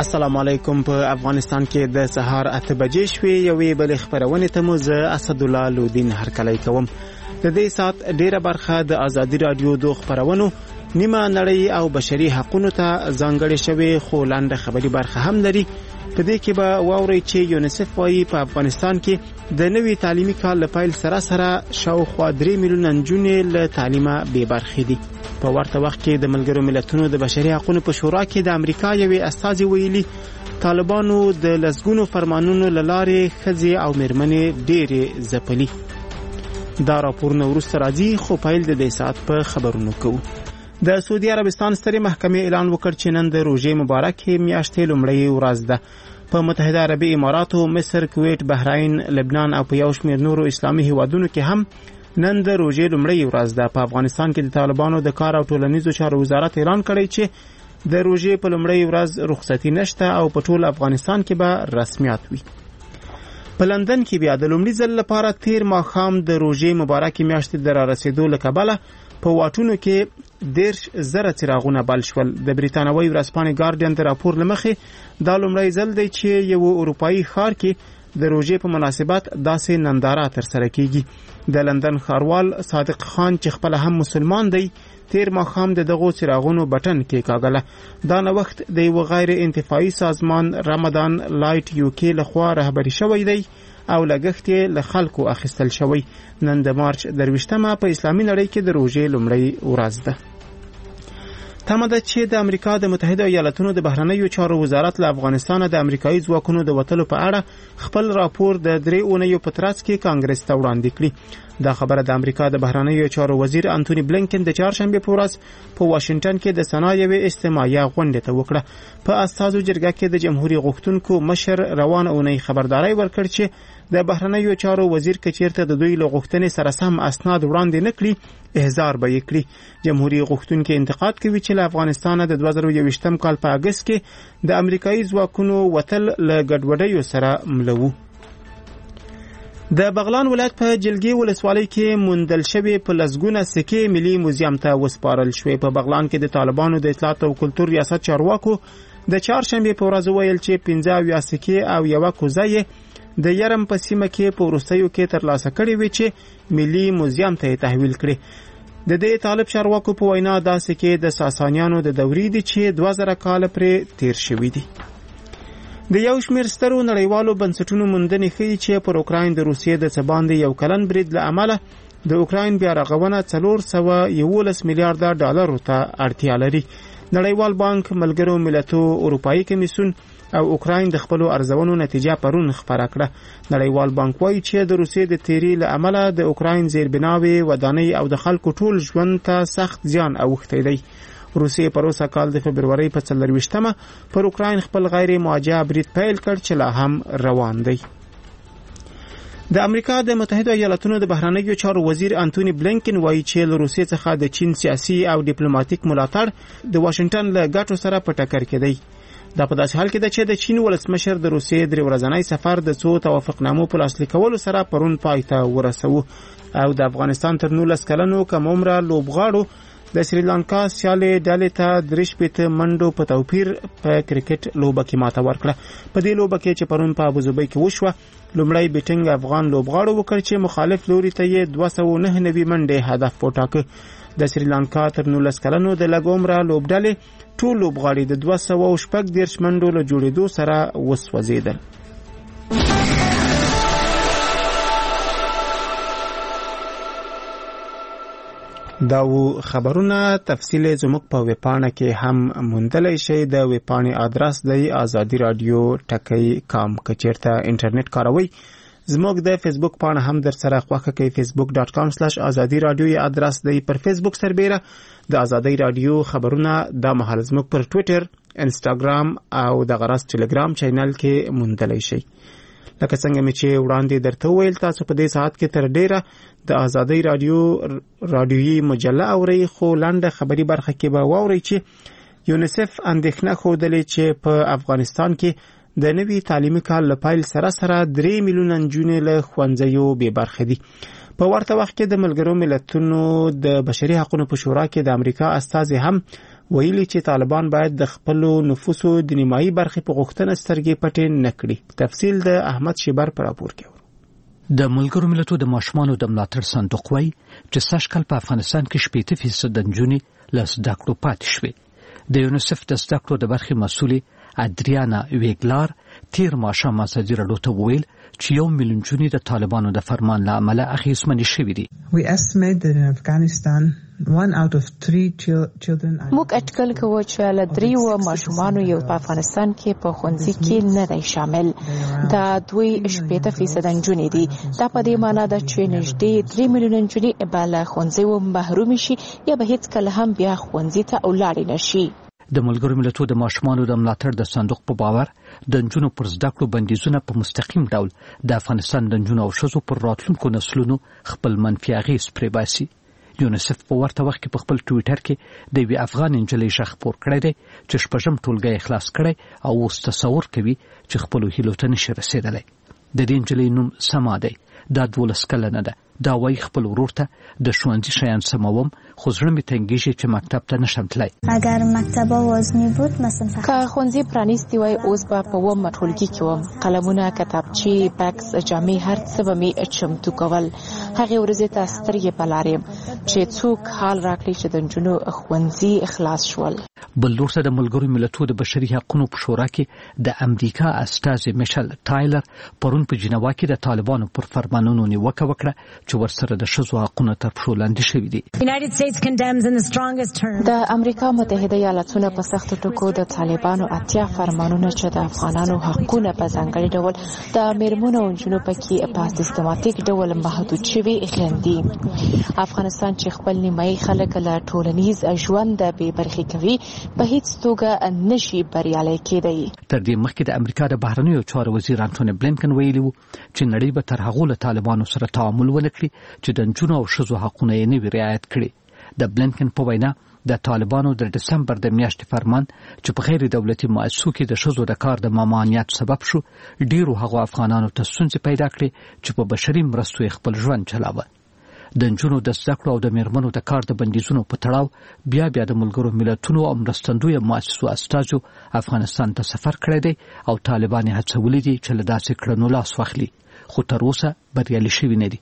السلام علیکم. په افغانستان کې د سهار 8 بجې شوې یوې بلې خبرونه ته مو زه اسدالله لودین هرکلی کوم. د دې سات ډیره برخه د ازادي رادیو د خبرونو نیمه نړۍ او بشري حقوقو ته ځانګړې شوې، خو لاندې خبري برخه هم لري. په دې کې به واوري چې یونیسف وايي په افغانستان کې د نوي تعلیمي کال لپاره سره شاوخوا 3 میلیون نجونې له تعلیمه بې برخې دي. په ورته وخت کې د ملګرو ملتونو د بشري حقوقو په شورا کې د امریکا یوې استازي ویلي طالبانو د لسګونو فرمانونو لاره خزي او مرمنې ډېرې ځپلي. دا راپورونه ورسته راځي، خو پیل د دې سات په خبرونو کوو. د سعودي عربستان سترې محکمې اعلان وکړ چې نن د روژې مبارکې میاشتې لومړۍ ورځ ده. په متحده عربي اماراتو، مصر، کویت، بحرین، لبنان او په یو شمېر نورو اسلامي هیوادونو کې هم نن د روژې لومړۍ ورځ ده. په افغانستان کې د طالبانو د کار او ټولنیزو چارو وزارت اعلان کړی چې د روژې په لومړۍ ورځ رخصتي نشته او په ټول افغانستان کې به رسمیات وي. په لندن کې بیا د لومړي ځل لپاره تیر ماښام د روژې مبارکې میاشتې د رارسېدو له کبله په واټونو کې 10,000 څراغونه بل شول. د بریتانوي ورځپاڼې ګارډین د راپور لمخې دا لومړی ځل دی چې یو اروپایي ښار کې د روژې په مناسبت داسې ننداره ترسره کیږي. د لندن ښاروال صادق خان چې خپل هم مسلمان دی، تیر ماښام د دغو څراغونو بټن کې کاغله. دا نوښت د یو غیر انتفاعي سازمان رمضان لایټ یوکی لخوا رهبري شوی دی او لګښت یې له خلکو اخیستل شوی. نن د مارچ 23 په اسلامي نړۍ کې د روژې لومړۍ ورځ ده. تمه ده چې د امریکا د متحده ایالاتونو د بهرنیو چارو وزارت له افغانستان د امریکایي ځواکونو د وتلو په اړه خپل راپور د 3 اونیو په ترڅ کې کانګرس ته وړاندې کړي. دا خبره د امریکا د بهرنیو چارو وزیر انټونی بلینکن د چهارشنبه په ورځ په واشنگټن کې د سنا یوې اجتماعي غونډې ته وکړه. په استازو جرګه کې د جمهوریت غوښتونکو مشر روان اونۍ خبرداري ورکړ چې د بهرنیو چارو وزیر کچیرته د دوی له غوښتنې سره سم اسناد وړاندې نکړي احضار به یې کړي. جمهوریت غوښتونکو انتقاد کوي چې له افغانستان د 2021 کال په اگست کې د امریکایي ځواکونو وتل له ګډوډیو سره ملو. د بغلان ولایت په جلګي ولسوالۍ کې موندل شوی په لسګونه سکې ملي موزیم ته وسپارل شوې. په بغلان کې د طالبانو د اطلاعات او کلتور ریاست چارواکو د چهارشنبه په ورځ ویل چې 15 سکې او یو کوزه د یرم په سیمه کې په وروستیو کې ترلاسه کړې وي چې ملي موزیم ته تحویل کړي. د دې طالب چارواکو په وینا دا سکې د ساسانیانو د دورې دي چې 2000 کال پرې تیر شوي دي. د یو شمېر سترو نړیوالو بنسټونو موندنې ښیي چې پر اوکراین د روسیې د څه باندې یو کلن برید له امله د اوکراین بیا رغونه 411 میلیارډ ډالرو ته اړتیا لري. نړیوال بانک، ملګرو ملتونو اروپایي کمیسیون او اوکراین د خپل ارزونو نتیجه پرون خبره کړه. نړیوال بانک وایي چې د روسیې د تیری له امله د اوکراین زیربناوي، ودانۍ او د خلکو ټول ژوند ته سخت زیان اوښتی دی. روسیې په روسا کال د فبرवरी په 24 پر اوکراین خپل غیر موجه برید پیل کړ چې لا هم روان دی. د امریکا د متحده ایالاتونو د بهرنیو چارو وزیر انټونی بلینکن وایي چې له روسیې څخه د چین سیاسي او ډیپلوماټیک ملاتړ د واشنگټن له ګټو سره په ټکر کې دی. دا په داسې حال کې ده چې د چین ولسمشر د روسیې 3 ورځنی سفر د څو توافقنامو په لاسلیک کولو سره پرون پای ته ورسوه او د افغانستان تر 19 کلنو کم عمره لوبغاړو د سریلانکا سیالي ډلې ته 3 منډو په توپیر په کرکټ لوبه کې ماته ورکړه. په دې لوبه کې چې پرون په ابوظبي کې وشوه، لومړی بیټینګ افغان لوبغاړو وکړ چې مخالف لوري ته یې 299 منډې هدف وټاکه. د سریلانکا تر 19 کلنو د لږ عمره لوبډلې ټول لوبغاړي د 240 منډو له جوړېدو سره وسوځېدل. دا و خبرونه. تفصیل زموږ په ویبپاڼه کې هم موندلای شئ. د ویبپاڼې ادرس دی ازادي رادیو ټکی.com. که چیرته انټرنیټ کاروئ، زموږ د فیسبوک پاڼه هم در سره خوښه کوي. facebook.com/azadi radio ی ادرس دی. پر فیسبوک سربېره د ازادي رادیو خبرونه د مهال زموږ پر ټوئیټر، انستګرام او د غرض ټلګرام چینل کې موندلای شئ. لکه څنګه مې چې وړاندې درته ویل، تاسو په دې ساعت کې تر ډیره د ازادي رادیویي مجله اورئ، خو لنډه خبري برخه کې به واورئ چې یونیسف اندېښنه ښودلې چې په افغانستان کې د نوي تعلیمي کال له پیل سره 3 میلیون نجونې له ښوونځیو بې برخې دي. په ورته وخت کې د ملګرو ملتونو د بشري حقوقو په شورا کې د امریکا استازي هم ویلي چې طالبان باید د خپل نفوسو د نیمایي برخې په غوښتنه سترګې پټې نه کړي. تفصیل د احمد شیبر پر راپور کې. د ملګرو ملتونو د ماشومانو د ملاتړ صندوق وايي چې سږکال په افغانستان کې 80% د نجونې له زده کړو پاتې شوې. د یونیسف د زده کړو د برخې مسؤلې ادریانا ویګلار تیر ماښام ازادي راډیو ته وویل چې 1 میلیون نجونې د طالبانو د فرمان له امله اغېزمنې شوې دي. موږ اټکل کوو چې له 3 ماشومانو یو په افغانستان کې په ښوونځي کې نه دی شامل. دا 2% نجونې دي. دا په دې معنی ده چې نږدې 3 میلیونه نجونې به له ښوونځیو محروم شي یا به هیڅ کله هم بیا ښوونځي ته ولاړې نشي. د ملګرو ملتونو د ماشومانو د ملاتړ د صندوق په باور د نجونو پر زده کړو بندیزونه په مستقیم ډول د افغانستان د نجونو او ښځو پر راتلونکو نسلونو خپل منفي اغېز پرې باسي. یونیسف په ورته وخت کې په خپل ټویټر کې د یوې افغان نجلۍ ږغ خپور کړی دی چې شپږم ټولګی خلاص کړی او اوس تصور کوي چې خپلو هیلو ته نشي رسېدلی. د دې نجلۍ نوم سما دی. دا 12 کلنه ده. دا وایي خپل ورور ته د ښوونځي شیان سموم خو زړه مې تنګېږي چې مکتب ته نشم تللی. اگر مکتب آواز می بود مثلا که ښوونځي پرانیستی وای اوس به په 1 ټولګي کې وم. قلمونه، کتابچې، بکس، جامې هر څه به مې چمتو کول. هغې ورځې ته سترګې په لار یم چې څوک حال راکړي چې د نجونو ښوونځي خلاص شول. بل لور ته د ملګرو ملتونو د بشري حقوقو په شورا کې د امریکا استازي میشل ټایلر پرون په جنیوا کې د طالبانو پر فرمانونو نیوکه وکړه چې ورسره د ښځو حقونه تر پښو لاندې شوي دي. د امریکا متحده ایالاتونه په سختو ټکو د طالبانو 80 فرمانونه چې د افغانانو حقونه په ځانګړي ډول د میرمنو او نجونو پکې په سیستماتیک ډول محدود شوي غندي. افغانستان چې خپل نیمایي خلک له ټولنیز ژوند بې برخې کوي په هیڅ توګه نشي بریالی کېدی. تر دې مخکې د امریکا د بهرنیو چارو وزیر انټونی بلینکن ویلي و چې نړۍ به تر هغو له طالبانو سره تعامل ونه کړي چې د نجونو او ښځو حقونه یې نه وي رعایت کړي. د بلینکن په وینا د طالبانو د دسمبر د میاشتې فرمان چې په غیر دولتي مؤسسو کې د ښځو د کار د ممانعت سبب شو ډیرو هغو افغانانو ته ستونزې پیدا کړې چې په بشري مرستو یې خپل ژوند چلاوه. د نجونو د زده کړو او د میرمنو د کار د بندیزونو په تړاو بیا د ملګرو ملتونو او مرستندویه مؤسسو استازو افغانستان ته سفر کړی دی او طالبان یې هڅولي دي چې له داسې کړنو لاس واخلي خو تر اوسه بریالي شوي نه دي.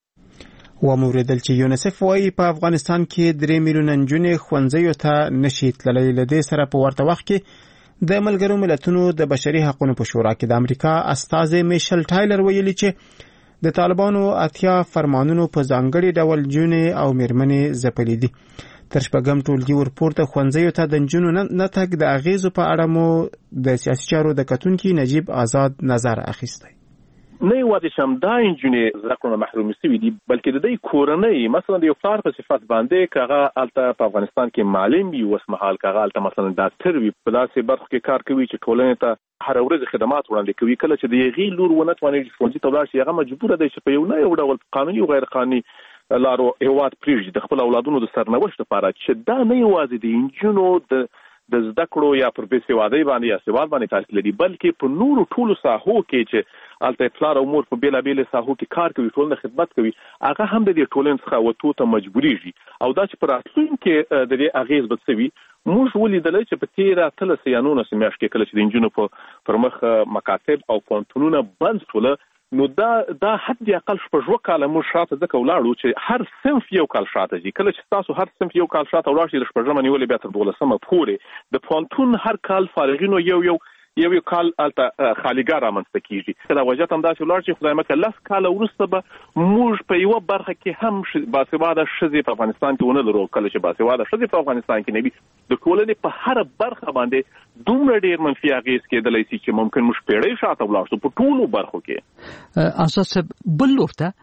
وموریدل چې یونیسف وايي په افغانستان کې 3 میلیونه نجونې ښوونځیو ته نشي تللی. له دې سره په ورته وخت کې د ملګرو ملتونو د بشري حقوقو په شورا کې د امریکا استازي میشل ټایلر ویلي چې د طالبانو 80 فرمانونو په ځانګړي ډول نجونې او میرمنې ځپلي دي. تر شپږم ټولګي ورپورته ښوونځیو ته د نجونو نه تګ د اغېزو په اړه مو د سیاسي چارو د کتونکي نجیب آزاد نظر اخیستی. نه یوازې چې همدا نجونې زده کړو نه محرومې شوي دي بلکې د دوی کورنۍ مثلا د یو پلار په صفت باندې که هغه هلته په افغانستان کې معلم وي اوسمهال که هغه هلته مثلا ډاکټر وي په داسې برخو کې کار کوي چې ټولنې ته هر ورځ خدمات وړاندې کوي. کله چې د هغې لور ونه تواني ښوونځي ته ولاړ شي هغه مجبوره دی چې په یو نه یو ډول قانوني او غیر قانوني لارو هېواد پرېږدي د خپل اولادونو د سرنوشت لپاره چې دا نه یوازې د نجونو د زده کړو یا پر بې سوادۍ باندې یا سواد باندې تاثیر لري بلکې په نورو ټولو ساحو کې چې هلته پلار او مور په بېلابېلې ساحو کې کار کوي ټولنه خدمت کوي هغه هم د دې ټولنې څخه وتو ته مجبورېږي او دا چې په راتلونکي کې د دې اغېز به څه وي. موږ ولیدلی چې په تېره 13 یا 19 میاشت کې کله چې د نجونو پر مخ مکاتب او پوهنتونونه بند شول نو دا حد اقل 6 کاله موږ شاته ځکه ولاړو چې هر صنف یو کال شاته ځي. کله چې تاسو هر صنف یو کال شاته ولاړ شئ د 6 نیولې بیا تر 12 پورې د پوهنتون هر کال فارغینو یو کال الته خالیګار رامنځته کیږي. دا وجه هم داسې ولاړ چې خدای مکه 10 کاله وروسته به موږ په یوه برخه کې هم باسواده ښځې په افغانستان کې ونه لرو. کله چې باسواده ښځې په افغانستان کې نه وي د ټولنې په هر برخه باندې دومره ډېر منفي اغېز کېدلی شي چې ممکن موږ پیړۍ شاته ولاړ شو په ټولو برخو کې. اساس بل لور ته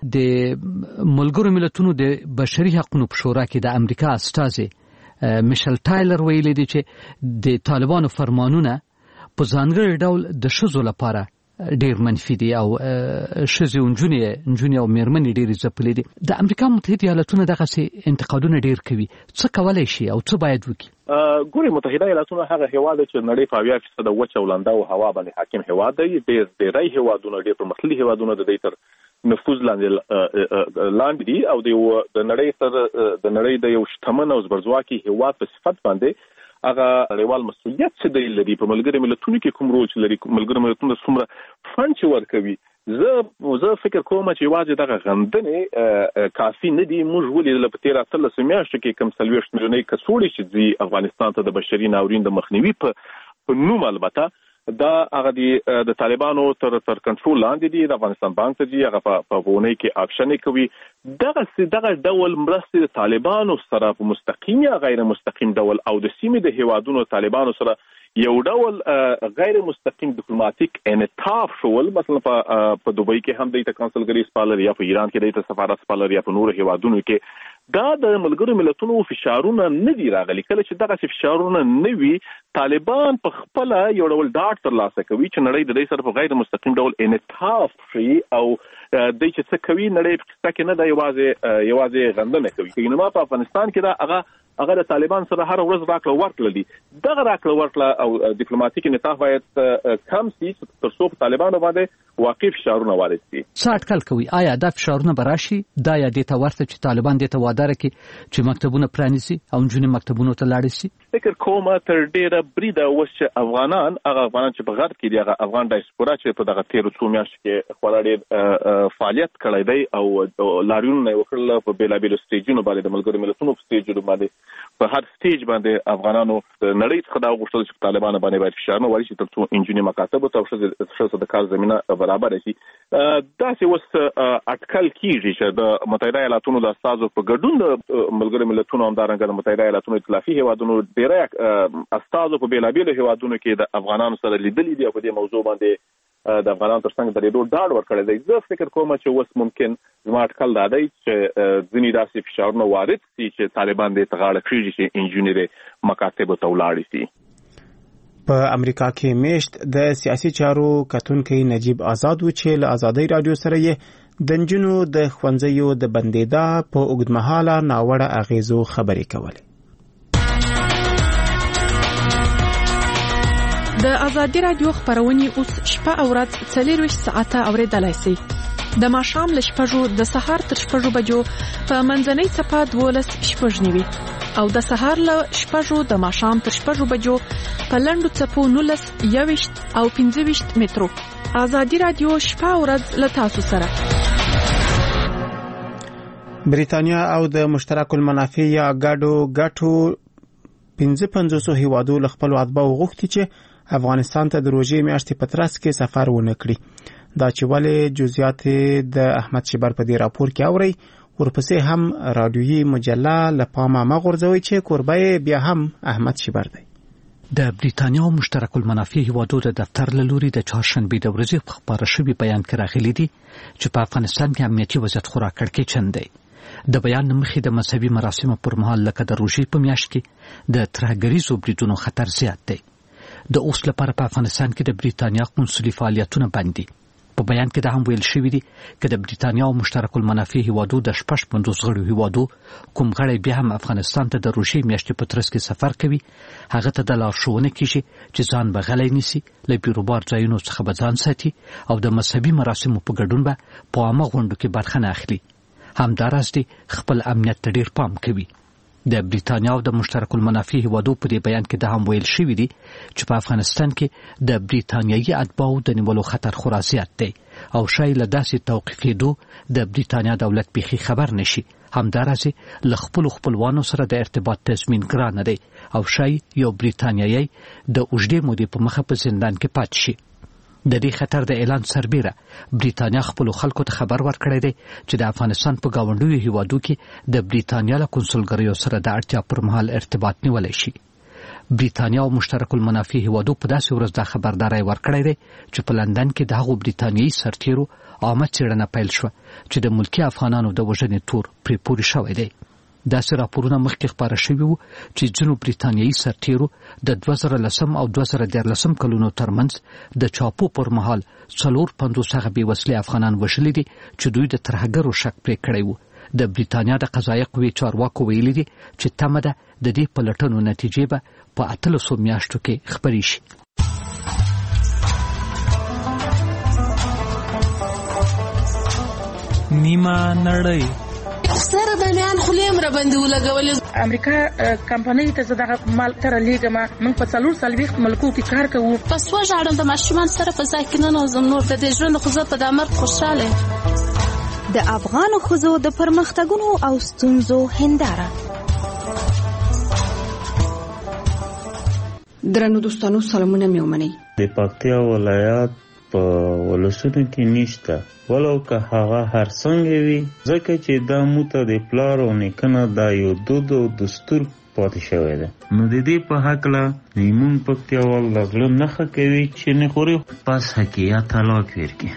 د ملګرو ملتونو د بشري حقوقو په شورا کې د امریکا استازي میشل ټایلر ویلي دی چې د طالبانو فرمانونه په ځانګړي ډول د ښځو لپاره ډېر منفي دي او ښځې او نجونې او میرمنې ډېرې ځپلې دي. د امریکا متحده ایالاتونه دغسې انتقادونه ډېر کوي. څه کولی شي او څه باید وکړي؟ ګورې متحده ایالاتونه هغه هېواد دی چې نړۍ په 80% وچه او لنده او هوا باندې حاکم هېواد دی. ډېری هېوادونه ډېر پرمختللي هېوادونه د دوی تر نفوذ لاندې دي او د نړۍ د یو شتمن او زبرځواکي هېواد په صفت باندې هغه نړیوال مسؤلیت څه دی لري په ملګری ملتونو کې کوم رول لري ملګری ملتونو څومره فند ورکوي زه فکر کوم چې واځي دغه غندنې کافي نه دي. موږ ولې له 13 میاشتو کې کم 30 میلیونۍ کسوړي چې افغانستان ته د بشري ناورین د مخنیوي په نوم البته دا هغه د طالبانو تر کنټرول لاندې دي. د افغانستان بانک ته دي هغه په ونې کې اکشن کوي. دغه ډول مرستې د طالبانو سره په مستقیم یا غیر مستقیم ډول او د سیمې د هیوادونو طالبانو سره یو ډول غیر مستقیم ډیپلوماټیک انعطاف شول. مثلا په دوبۍ کې هم د کونسلګری سپالر یا په ایران کې د سفارت سپالر یا په نورو هیوادونو کې دا د ملګرو ملتونو فشارونه نه دي راغلي. کله چې دغه فشارونه نه وي طالبان په خپل یو ډول ډاټ ترلاسه کوي چې نړۍ د دې سره په غیر مستقیم ډول انعطاف شي او د چې څه کوي نړۍ په څه کې نه دا یوازې غندنه کوي. کله نو په افغانستان کې دا هغه د طالبان سره هر ورځ راکړه ورکړه دي. دغه راکړه ورکړه او ډیپلوماټیک انعطاف باید کم شي تر څو په طالبانو باندې واقعي فشارونه وارد شي. څه اټکل کوي آیا دا فشارونه براشي دا یا د ته ورته چې طالبان د ته وعده کوي چې مکتبونه پرانیسي او جنې مکتبونو ته لاړ شي؟ فکر کوم تر ډیره بریده وش افغانان چې په غرب کې دي هغه افغان ډایسپورا چې په دغه 13 میاشتو کې خورا ډیر فعالیت کړی دی او لاریونونه وکړل په بیلابیلو سټیجونو باندې د ملګرو ملتونو په سټیجونو باندې په هر سټیج باندې افغانانو نړۍ څخه دا غوښتل چې طالبان باندې باید فشار نه وایي چې ترڅو انجینری مکاتب او تاسو د کار زمينه برابر شي. دا چې وس اټکل کیږي چې د متحده ایالاتونو د استازو په ګډون د ملګرو ملتونو همدارنګه د متحده ایالاتونو ائتلافي هیوادونو ډیری استازو په بیلابیلو هیوادونو کې د افغانانو سره لیدلې دي او په دې موضوع باندې د افغانانو ترڅنګ د ډېرو ډاډ ورکړی دی. زه فکر کوم چې اوس ممکن زما اټکل دا دی چې ځینې داسې فشارونه وارد شي چې طالبان دې ته غاړه کېږي چې انجینری مکاتبو ته ولاړ شي. په امریکا کې میشت د سیاسي چارو کتونکي نجیب آزاد و چې له آزادۍ رادیو سره یې د نجونو د ښوونځیو د بندیدا په اوږدمهاله ناوړه اغیزو خبرې کولې. د آزادۍ رادیو خبرونه اوس شپه او ورځ 24 ساعته اوریدلای شئ. د ماښام له 6 د سهار تر 6 بجو په منځنۍ صفه 12:09 او د سهار له 6 د ماښام تر 6 بجو په لنډو صفو 19 او 15 مترو. آزادۍ رادیو شپه او ورځ له تاسو سره. بریتانیا او د مشترک المنافع یا ګټو 55 هیوادو له خپل اتباع غوښتي چې افغانستان ته د روژې میاشتې په ترڅ کې سفر ونه کړي. دا چې ولې جزئیات د احمد شیبر په دې راپور کې اوري. ورپسې هم رادیویي مجله لپاره مغورځوي چې کوربه بیا هم احمد شیبر دی. د بریتانیا او مشترک المنافع هیوادو د دفتر له لوري د چهارشنبه د ورځې په خبره شوی بیان کې راغلي دي چې په افغانستان کې امنیتي وضعیت خورا کړکېچن دی. د بیان مخې د مذهبي مراسمو پر مهال لکه د روژې په میاشت کې د ترهګریزو بریدونو خطر زیات دی. د اوس لپاره په افغانستان کې د بریتانیا قونسلي فعالیتونه بند دي. په بیان کې دا هم ویل شوی دی چې د بریتانیا او مشترک المنافع هیوادو د 55 غړو هیوادو کوم غړي بیا هم افغانستان ته د روژې میاشتې په ترڅ کې سفر کوي هغه ته د لارښوونه کیږي چې ځان بغلای نیسي، له بیروبار ځایونو څخه به ځان ساتي او د مذهبي مراسمو په ګډون به په عامه غونډو کې برخه نه اخلي. همداراز دي خپل امنیت ته ډیر پام کوي. د بریتانیا او د مشترک المنافع هیوادو په دې بیان کې دا هم ویل شوی دی چې په افغانستان کې د بریتانیایي اتباعو د نیولو خطر خورا زیات دی او شاید له داسې توقیفېدو د بریتانیا دولت بيخي خبر نشي. همداراز له خپلوانو سره د ارتباط تضمین ګران دی او شاید یو بریتانیایی د اوږدې مودې په مخه په زندان کې پاتې شي. د دې خطر د اعلان سربیره بریتانیا خپل خلکو ته خبر ورکړی دی چې د افغانستان په گاونډیو هیوادو کې د بریتانیا له کنسولګریو سره د اړتیا پر مهال ارتباط نیولای شي. بریتانیا او مشترک المنافع هیوادو په داسې ورځ د خبرداري ورکړی دی چې په لندن کې د هغو بریتانیایي سرتیرو عامه څېړنه پیل شوه چې د ملکی افغانانو د وژنې تور پرې پورې شوی دی. داسې راپورونه مخکې خبره شوي وو چې ځینو بریتانیایي سرتیرو د 2010 او 2013 کلونو ترمنځ د چاپو پر مهال 450 هغه بې وسلې افغانان وژلي دي چې دوی د ترهګرو شک پرې کړی وو. د بریتانیا د قضایي قوې چارواکو ویلي دي چې تمه ده د دې پلټنو نتیجې به په 18 میاشتو کې خبرې شي. نیمه نړۍ سره بنیان خلیم را باندې ولګولې. امریکا کمپنۍ ته زه دغه مال تر لېږم. موږ په 440 ملکو کې کار کوو. پس وژاړم د ماشومان سره په ځای کې نه نوزم نور د دې ژوند خو زه په د مرګ خوشحاله یم. د افغانو ښځو د پرمختګونو او ستونزو هنداره. درنو دوستانو سلامونه مې ومنئ. د پکتیا ولایت په ولسونو کې نشته ولو که هغه هر څنګه وي ځکه چې دا موته د پلار او نیکنه دا یو دود او دستور پاتې شوی دی. نو د دې په هکله زموږ پکتیاوال د غله نښه کوي چې نه خوري پس حقیقت طلاق ورکړي.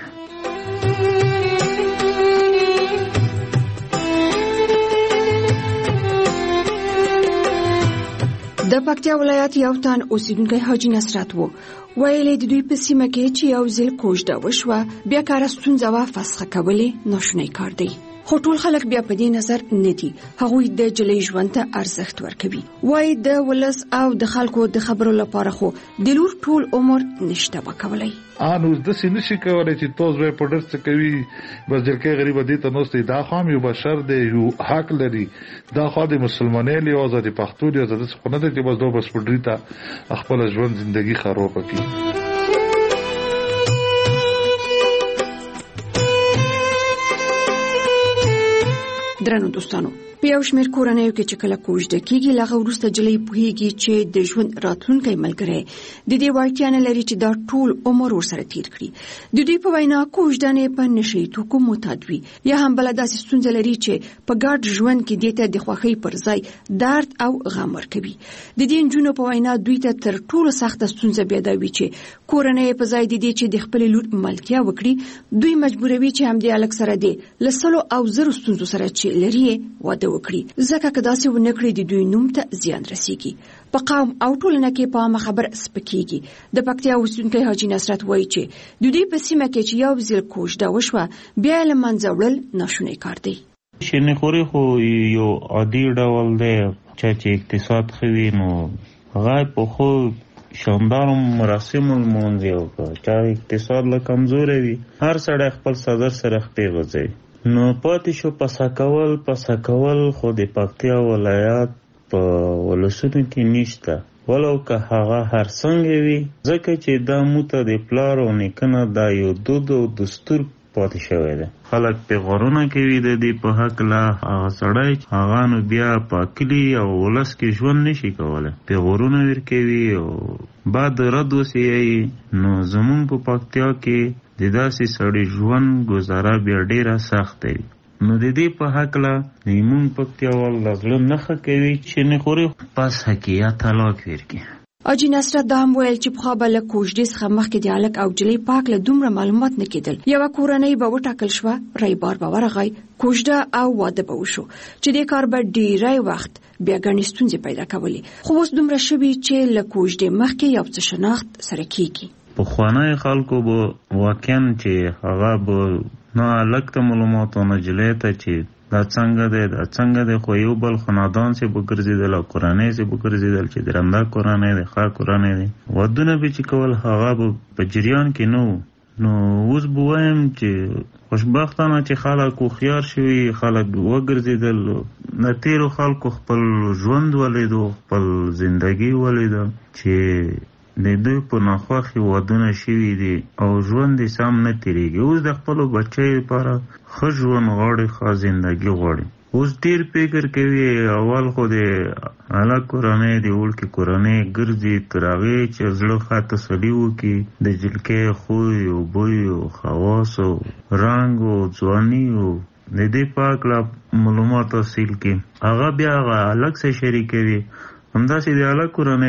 د پکتیا ولایت یو تن اوسیدونکی حاجی نصرت وو. ویلې د دوی په سیمه کې چې یو ځل کوژده وشوه بیا کار ستونزه وا فسخه کولې ناشونی کار دی. خو ټول خلک بیا په دې نظر نه دي. هغوی د جلۍ ژوند ته ارزښت ورکوي. وایي د ولس او د خلکو د خبرو لپاره خو د لور ټول عمر نشته وکولای. انو د سینې شي کولای چې توز به په ډرڅ کوي بس ځکه غریب دي ته نوستي دا خام یو بشر دی یو حق لري. دا خو د مسلمانۍ له آزادي پښتو دی آزاد څخه نه دی چې بس دوه بس پډری ته خپل ژوند ژوندۍ خراب کړي. درنو دوستانو په یو شمېر کورنیو کې چې کله کوژده کېږي له هغه وروسته جلۍ پوهېږي چې د ژوند راتلونکی ملګری د دې وړتیا نه لري چې دا ټول عمر ورسره تیر کړي. د دوی په وینا کوژدنې په نشهیي توکو معتاد وي یا هم بله داسې ستونزه لري چې په ګډ ژوند کې دې ته د خوښۍ پر ځای درد او غم ورکوي. د دې نجونو په وینا دوی ته تر ټولو سخته ستونزه بیا دا وي چې کورنۍ په ځای د دې چې د خپلې لور ملتیا وکړي دوی مجبوروي چې همدې هلک سره دې له 100 او 0 ستونزو سره چې لري واده وکړي ځکه که داسې ونه کړي د دوی نوم ته زیان رسیږي. په قوم او ټولنه کې په عامه خبر سپکېږي. د پکتیا اوسیدونکی حاجي نصرت وایي چې د دوی په سیمه کې چې یو ځل کوژده وشوه بیا یې له منځه وړل ناشونی کار دی. شینخوري خو یو عادي ډول دی چې اقتصاد ښه وي نو هغه په خو شاندار مراسم المنځ یو چې اقتصاد له کمزوری وي هر سړی خپل صدر سره خپې غځوي. نو پاتې شو پسه کول خو د پکتیا ولایت په ولسونو کې نشته ولو که هغه هر څنګه وي ځکه چې دا موته د پلار او نیکنه دا یو دود او دستور پاتې شوی دی. خلک پیغورونه کوي د دې په هکله هغه سړی هغه نو بیا په کلي او ولس کې ژوند نشي کولی پیغورونه ورکوي او بعد رد وسیایي. نو زمونږ په پکتیا کې د داسې سړي ژوند گزاره بیا ډیره سخت دی. نو د دې په هکله زمونږ پکتیاوال د غله نښه کوي چې نه خوري پس حقیقت طلاق ورکړي. حاجي نصرت دا هم ویل چې پخوا به له کوژدې څخه مخکې د هلک او جلۍ په هکله دومره معلومات نه کېدل. یوه کورنۍ به وټاکل شوه رایبار به ورغی کوژده او واده به وشو چې دې کار به ډیری وخت بیا ګڼې ستونزې پیدا کولې. خو اوس دومره شوي چې له کوژدې مخکې یو څه شناخت سره کېږي. پخوانی خلکو به واقعا چې هغه به نه هلک ته معلومات او نه جلۍ ته چې دا څنګه دی خو یو بل خاندان سي به ګرځېدل او کورنۍ سي به ګرځېدل چې درنده کورنۍ دی ښه کورنۍ دی ودونه به چې کول هغه به په جریان کې نه و. نو اوس به وایم چې خوشبختانه چې خلک هوښیار شوي خلک وګرځېدل د تېرو خلکو خپل ژوند ولیدو خپل زندګي ولیده چې د دوی په ناخوښې ودونه شوي دي او ژوند یې سم نه تېرېږي. اوس د خپلو بچیو لپاره ښه ژوند غواړي ښه زندګي غواړي. اوس ډېر فکر کوي اول خو د هلک کورنۍ د وړکې کورنۍ ګرځي تر هغې چې زړه ښه تسلي وکړي د جلکۍ خوی او بوی او خواص او رنګ او ځواني او د دې په هکله معلومات حاصل کړي هغه بیا هغه هلک سره شریکوي. همداسې د هلک کورنۍ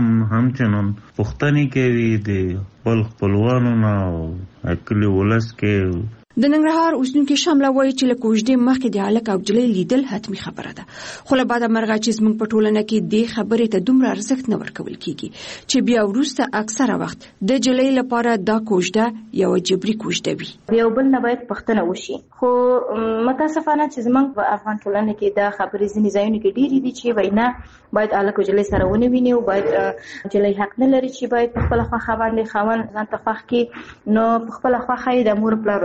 همچنان پوښتنې کوي د خپل خپلوانو نه او کلي ولس کې. د ننګرهار اوسیدونکي شامله وایي چې له کوژدې مخکې د هلک او جلۍ لیدل حتمي خبره ده خو له بعده مرغه چې زموږ په ټولنه کې دې خبرې ته دومره ارزښت نه ورکول کېږي چې بیا وروسته اکثره وخت د جلۍ لپاره دا کوژده یوه جبري کوژده وي. یو بل نه باید پوښتنه وشي خو متاسفانه چې زموږ په افغان ټولنه کې دا خبرې ځینې ځایونو کې ډېرې دي چې وایي نه باید هلک او جلۍ سره ونه ویني او باید جلۍ حق نه لري چې باید په خپله خوښه باندې خاوند ځان ته خوښ کړي نو په خپله خوښه یې د مور پلار ورکوي.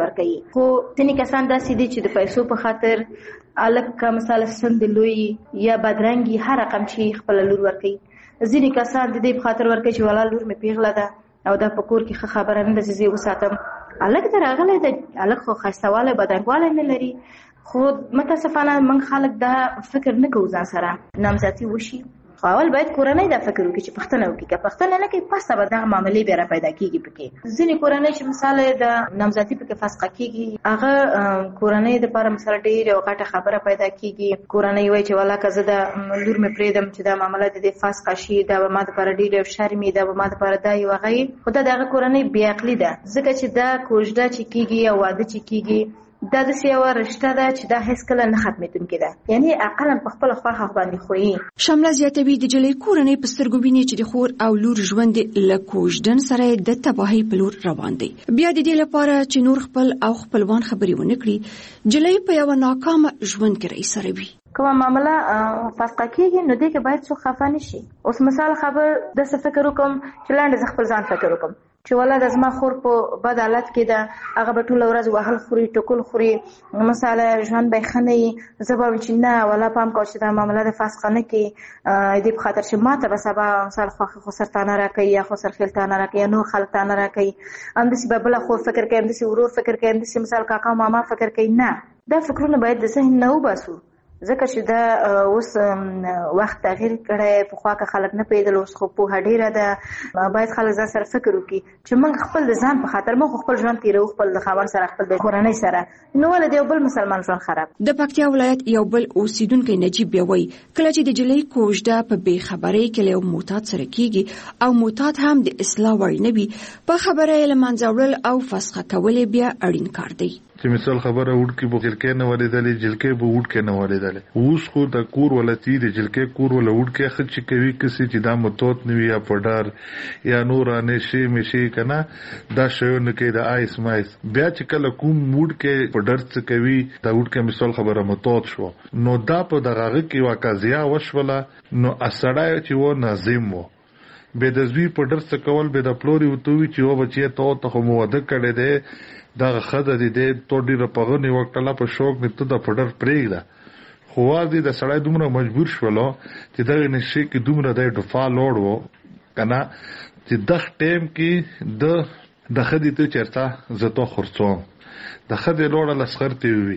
خو ځینې کسان داسې دي چې د پیسو په خاطر الک مثلا سند لوی یا بدرنګي هر رقم چې خپل لور ورکي. ځینې کسان د دې په خاطر ورکي چې ولا لور مې پیغله ده او دا په کور کې خبره نه ده چې زه وساتم. الک درغله د الک خو خاصواله بدنواله نه لري. خو متاسفانه من خلک دا فکر نه کوي ځان سره نامزدي وشي. اول باید کورنۍ دا فکر وکړي چې پښتنه وکړي، که پښتنه نه کوي پس به دغه معاملې بیا را پیدا کیږي. پکې ځینې کورنۍ چې مثال د نامزدي پکې فسخه کیږي، هغه کورنۍ د لپاره مثال ډېر یو غټه خبره پیدا کیږي. کورنۍ وایي چې ولا که زه د لور مې پرېږدم چې دا معامله د دې فسخه شي، دا به ما دپاره ډېر یو شرم وي، دا به ما دپاره دا یو هغه وي. خو دا د هغه کورنۍ بې عقلي ده، ځکه چې دا کوژده چې کیږي یا واده چې کیږي دا د سیاوه رشته ده چې دا هیڅ کله نه ختمېدونکې ده، یعنی عقلا په خپله خوښه باندې خوښي. شمله زیاتوي د جلۍ کورنۍ په سترګو ویني چې د خور او لور ژوند له کوژدن سره د تباهۍ په لور روان دی. بیا د دې لپاره چې نور خپل او خپلوان خبرې ونه کړي، جلۍ په یوه ناکامه ژوند کې رایسروي. کومه معامله فسخه کیږي نو دې کې باید څوک خفه نه شي. اوس مثال خبر داسې فکر وکړم چې لاندې زه خپل ځان فکر وکړم چې ولا د زما خور په بد حالت کې ده، هغه به ټوله ورځ وهل خوري ټکول خوري، مثلا ژوند به یې ښه نه وي. زه به وایم چې نه ولا پام کوه چې دا معامله د فسخه نه کړي، دې په خاطر چې ما ته به سبا مثال خوښه خسر تانه راکوي یا خسر خیل تانه راکوي یا نور خلک تانه راکوي. همداسې به بله خور فکر کوي، همداسې ورور فکر کوي، همداسې مثال کاکا ماما فکر کوي. نه، دا فکرونه باید د ذهن نه وباسو، ځکه چې دا اوس وخت تغییر کړی. پخوا که خلک نه پوهېدل، اوس خو پوهه ډېره ده. باید خلک ځان سره فکر وکړي چې موږ خپل د ځان په خاطر موږ خپل ژوند تېروو، خپل د خاوند سره، خپل د کورنۍ سره، نو ولې د یو بل مسلمان ژوند خراب. د پکتیا ولایت یو بل اوسیدونکی نجیب بیا وایي کله چې د جلۍ کوژده په بېخبرۍ کې له یو معتاد سره کیږي او معتاد هم د اصلاح وړ نه وي، په خبره یې له منځه وړل او فسخه کول یې بیا اړین کار دی. چې مثال خبره وډ کې به جلکې نه ولیدلې، جلکې به وډ کې نه ولیدلې. اوس خو د کور ولتی د جلکې کور ول وډ کې خچ کوي کسي چې دا متوت نوي یا پډار یا نورانه شي مشي کنه دا شیونه کې د آیس مایس. بیا چې کله کوم وډ کې پډر څه کوي دا وډ کې مثال خبره متوت شو، نو دا په دغه کې واقعیا وشوله. نو اسړای چې و ناظم وو به د زوی پډر څه کول، به د پلوري وتوي چې و بچي ته خو موده کړي دی دا خدای دې تو ډیره پغنی وکړه په شوق نه ته د پډر پرېږده. خو دې د سړی دومره مجبور شولو چې دغه نشي کې دومره د ډفا لوړ وو کنه چې د ټیم کې د خدي ته چرته زته خرڅوم د خدي لوړ لسخرتي وي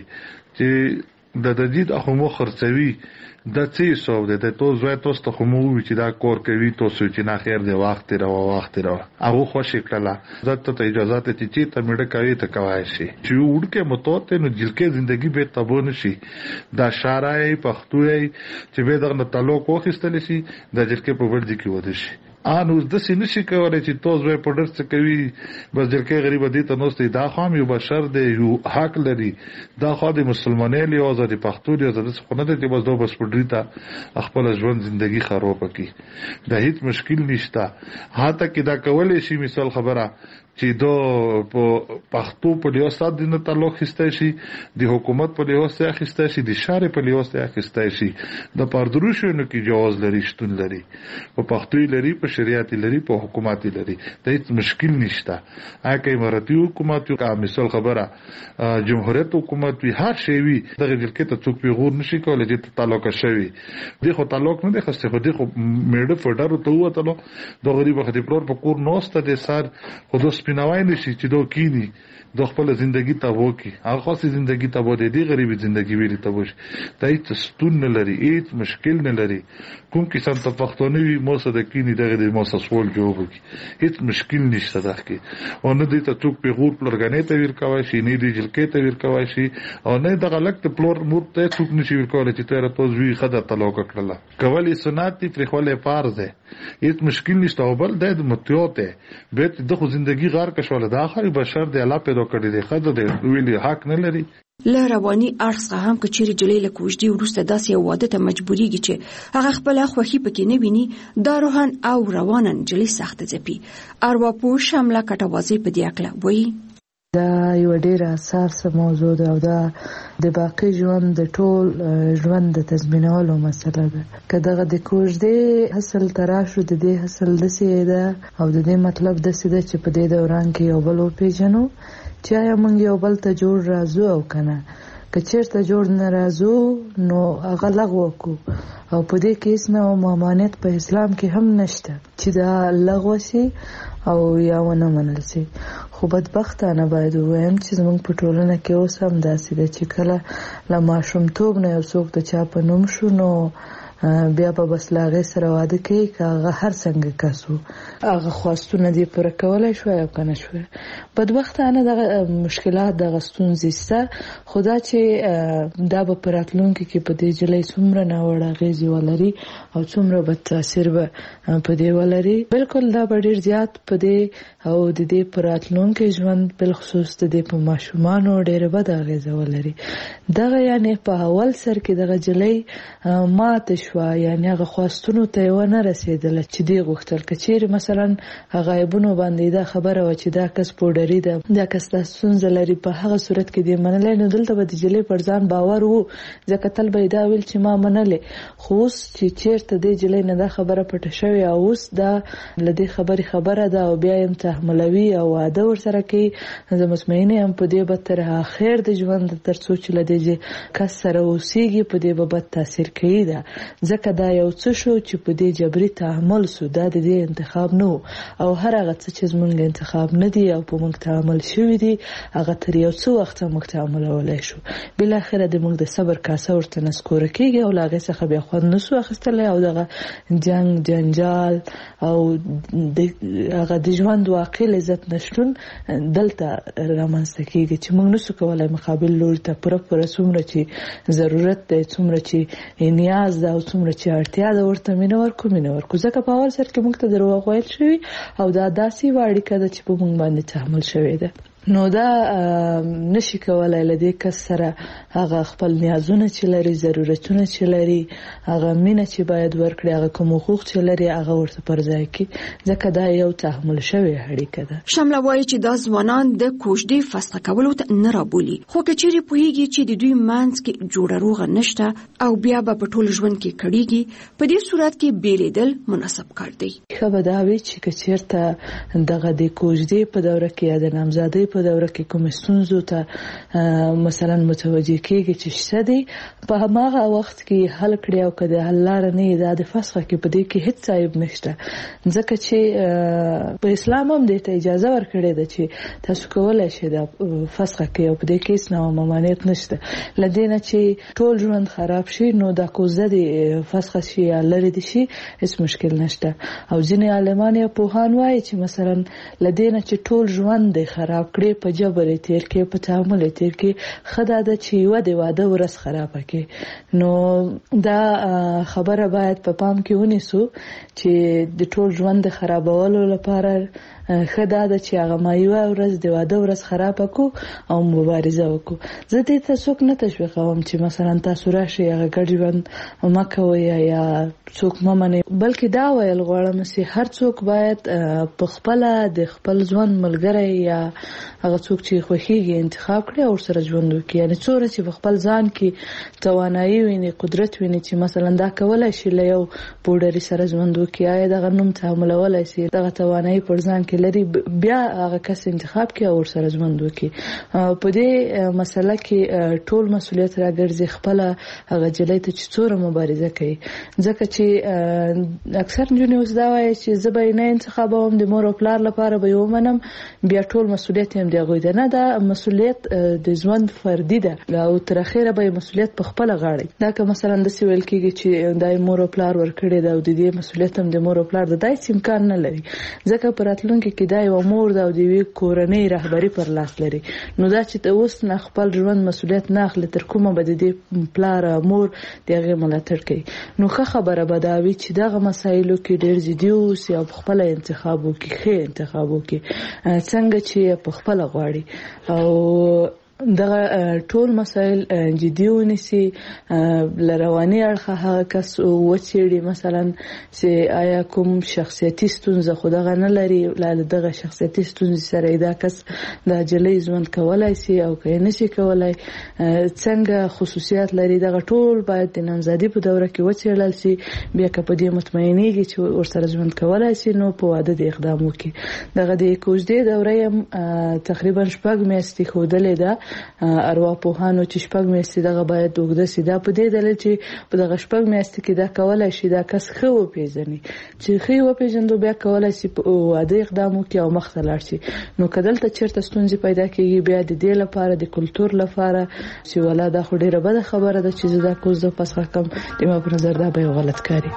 چې د دید اخمو خرڅوي د څه سو د تو زوی توسته خمو چې دا کور کوي تو سو چې نه خیر دی وخت را هغه خوشی کړه زته ته اجازه ته چې ته مړ کوي ته کوي شي چې وړکه متوته نو جلکه ژوندۍ به تبون شي. دا شارای پښتوي چې به دغه تعلق وخستل شي د جلکه په ورځ کې ود شي. ان اوس د سینې شي کولای چې تو زوی په ډر څه کوي بس جلکه غریب دي ته نوستي دا خام یو بشر دی یو حق لري دا خو د مسلمانۍ له آزادي پښتو دی آزادي څخه نه دی بس دوه بس پډری ته خپل ژوند ژوندۍ خراب کړي. دا هیڅ مشکل نشته. هاته کې دا کولای شي مثال خبره چې دو په پښتو په لیاست د تعلق خسته شي، د حکومت په لیاست خسته شي، د شارع په لیاست خسته شي. د پردروشونو کې جواز لري، شتون لري، په پښتو لري، په شریعت لري، په حکومت لري. دا هیڅ مشکل نشته. هغه اماراتي حکومت یو مثال خبره جمهوریت حکومت وی هر شی وی دغه ځکه ته څوک پیغور نشي کولای چې تعلق شوی دی. خو تعلق نه دی خسته، خو دی خو میډه فډر ته وته د غریب خدي پلور په کور نوسته د سر خو پیناوای نشي چې دو کینی د خپل ژوندۍ ته وکی هغه خاصه ژوندۍ ته بده دی غریبي ژوندۍ ویلې ته وش ته هیڅ ستون نه لري، هیڅ مشکل نه لري. کوم کسان ته پښتوني وي موسه د کینی دغه د موسه سوال جواب کی هیڅ مشکل نشته دغه او نه دي ته څوک پیغور پلرګنې ته ور کوي شي نه دي جلکې ته ور کوي شي او نه دغه لکه پلور مور ته څوک نشي ور کولای چې تر توز وی خدای تعلق کړل کولی سنت په خپل فرض ده. هیڅ مشکل نشته او بل د متیوته به د خو ژوندۍ غار کښول د اخر بشر دی الله پیدا کړی دی خدای دی ویلي حق نه لري. له رواني اړخ هم کچېری جلې له کوژدي ورسته داسې یو واده ته مجبورېږي چې هغه خپل خوښي پکې نه ویني. دا روحان او روانن جلې سخت ځپي. ارواپوه شمله کټوازي په دې اکله وایي دا یو ډېر حساسه موضوع ده او دا د باقي ژوند د ټول ژوند د تضمینولو مسله ده. که دغه د کوژدې حاصل تراشو د دې حاصل دسې ده او د دې مطلب دسې ده چې په دې دوران کې یو بل وپېژنو چې آیا موږ یو بل ته جوړ راځو او که نه. که چېرته جوړ نه راځو نو هغه لغوه کړو او په دې کې هېڅ نوع ممانعت په اسلام کې هم نشته چې دا لغوه شي او یا ونه منل شي. خو بدبختانه باید ووایم چې زموږ په ټولنه کې اوس هم داسې ده چې کله له ماشومتوب نه یو څوک د چا په نوم شو نو بیا به بس له هغې سره واده کوي که هغه هر څنګه کس و هغه خواستونه دې پوره کولی شوی او که نه شوی. بدبختانه دغه مشکلات دغه ستونزې شته خو دا چې دا به په راتلونکي کې په دې جلۍ څومره ناوړه اغېزې ولري او څومره بد تاثیر به په دې ولري بلکل دا به ډېر زیات په دې او د دې په راتلونکي ژوند بالخصوص د دې په ماشومانو ډېره بده اغېزه ولري. دغه یعنې په اول سر کې دغه جلۍ ماته شوه یعنې هغه خواستونو ته یې ونه رسېدله چې دې غوښتل. که چیرې مثلا هغه عیبونو باندې دا خبره وه چې دا کس پوډري ده دا کس دا ستونزه لري په هغه صورت کې دې منلی نو دلته به د جلۍ پر ځان باور و ځکه تل به یې دا ویل چې ما منلې. خو اوس چې چیرته دې جلۍ نه دا خبره پټه شوې او اوس دا له دې خبرې خبره ده او بیا یې تحملوي او واده ورسره کوي زه مطمئنه یم په دې به تر اخر د ژوند تر څو چې له دې کس سره اوسېږي په دې به بد تاثیر کوي. ده ځکه دا یو څه شو چې په دې جبري تحمل سو دا د دې انتخاب نه او هر هغه څه چې زموږ انتخاب نه دی او په موږ تعامل شوی دی هغه تر یو څه وخت موږ تعاملولای شو بل اخر د موږ د صبر کاسه ورته نسکوره کیږي او لاغه څخه بیا خو نسو اخستل او دغه جنجال او هغه د ژوند واقع لذت نشټون دلته رامنځته کیږي چې موږ نسو کولای مقابل لور ته پوره څومره چې ضرورت دی څومره چې نیاز ده او څومره چې اړتیا ده ورته مینه ورکو ځکه په اول سر کې موږ ته دروغ ویل شوي او دا داسې اړیکه ده چې په موږ باندې تحمل شوې ده. نو دا نشي کولای له دې کس سره هغه خپل نیازونه چې لري ضرورتونه چې لري هغه مینه چې باید ورکړي هغه کوم حقوق چې لري هغه ورته پر ځای کړي ځکه دا یو تحمل شوی اړیکه ده. شامله وایي چې دا ځوانان د کوژدې فسخه کولو ته نه رابولي خو که چیرې پوهیږي چې د دوی منځ کې جوړه روغه نشته او بیا به په ټول ژوند کې کړيږي په دې صورت کې بیلیدل مناسب کار دی. خو دا وی چې چیرته دغه د کوژدې په دوره کې د نامزادۍ په دوره کې کوم ستونزو ته مثلا متوجه کېږي چې شته دي په هغه وخت کې حل کړي او کله حل لار نه دا د فسخه کې په دې کې هیڅ عیب نشته ځکه چې په اسلام هم دې ته اجازه ورکړې ده چې تاسو کولای شئ د فسخه کې او په دې کې هیڅ نوع ممانعت نشته لدینه چې ټول ژوند خراب شي نو دا کوزه د فسخه شي یا لري دي شي هیڅ مشکل نشته او ځینې عالمان یا پوهان وایي چې مثلا لدینه چې ټول ژوند خراب کړي په جبر تیر کې په تعامل تیر کې خدای د چې و د واده ورس خراب کړي نو دا خبره باید په پام کې ونیسو چې د ټول ژوند خرابولو لپاره خدای د چې هغه مایوه ورځ د واده ورس خراب کو او مبارزه وکړو. زه دې ته څوک نه تشویقوم چې مثلا تاسو راشي هغه ګډ ژوند مکوي یا څوک ممنه بلکې دا ویل غواړم چې هر څوک باید په خپل د خپل ژوند ملګری یا هغه څوک چې خوښیږي انتخاب کړي او سره ژوند وکړي یعنی څوره چې په خپل ځان کې توانایي ویني قدرت ویني چې مثلا دا کولای شي له یو پوډري سره ژوند وکړي یا دغه نوم تعاملولای شي دغه توانایي پر ځان کې لري بیا هغه کس انتخاب کړي او سره ژوند وکړي. په دې مسله کې ټول مسؤلیت راګرځي خپل هغه جلۍ ته چې څوره مبارزه کوي ځکه چې اکثر جنې اوس دا وایي چې زه به نه انتخابوم د مور او پلار لپاره به یو منم بیا ټول مسؤلیت هم دی غوډه نه دا مسؤلیت د ژوند فردي ده او تر اخره به مسؤلیت په خپل غاړه دا که مثلا د سیول کېږي چې د مور او پلار ورکړي دا او د دې مسؤلیت هم د مور او پلار د دایس امکان نه لري ځکه پر راتلونکي کې دا یو مور دا او د وی کورنۍ رهبری پر لاس لري نو دا چې اوس نه خپل ژوند مسؤلیت نه اخلي تر کومه به د پلار مور دغه ملاتړ کوي نو ښه خبره به دا وي چې دغه مسایلو کې ډېر جدي اوسي او خپل انتخاب وکړي څنګه چې په خپل غواړي او دغه ټول مسایل جدي ونیسي، لرواني اړخه هغه کس وڅېړي مثلا چې آیا کوم شخصیتي ستونزه خو دغه نه لري، دغه شخصیتي ستونزې سره دا کس د جلۍ ژوند کولای شي او که نشي کولای، څنګه خصوصیات لري، دغه ټول باید د نامزادي په دوره کې وڅېړل شي. بیا که په دې مطمئنېږي چې ورسره ژوند کولای شي نو په واده د اقدام وکړي. دغه د کوژدې دوره یې تقریبا 6 میاشتې ښودلې ده ارواپوهانو چې 6 میاشتې دغه باید اوږده شي. دا په دې دلیل چې په دغه 6 میاشتې کې دا کولای شي دا کس ښه وپېژني، چې ښه وپېژندو بیا کولای شي په واده اقدام وکړي او مخته لاړ شي. نو که دلته چېرته ستونزې پیدا کېږي بیا د دې لپاره د کلتور لپاره چې ولا دا خو ډېره بده خبره ده چې زه دا کوژده فسخه کړم، د ما په نظر دا به یو غلط کاري.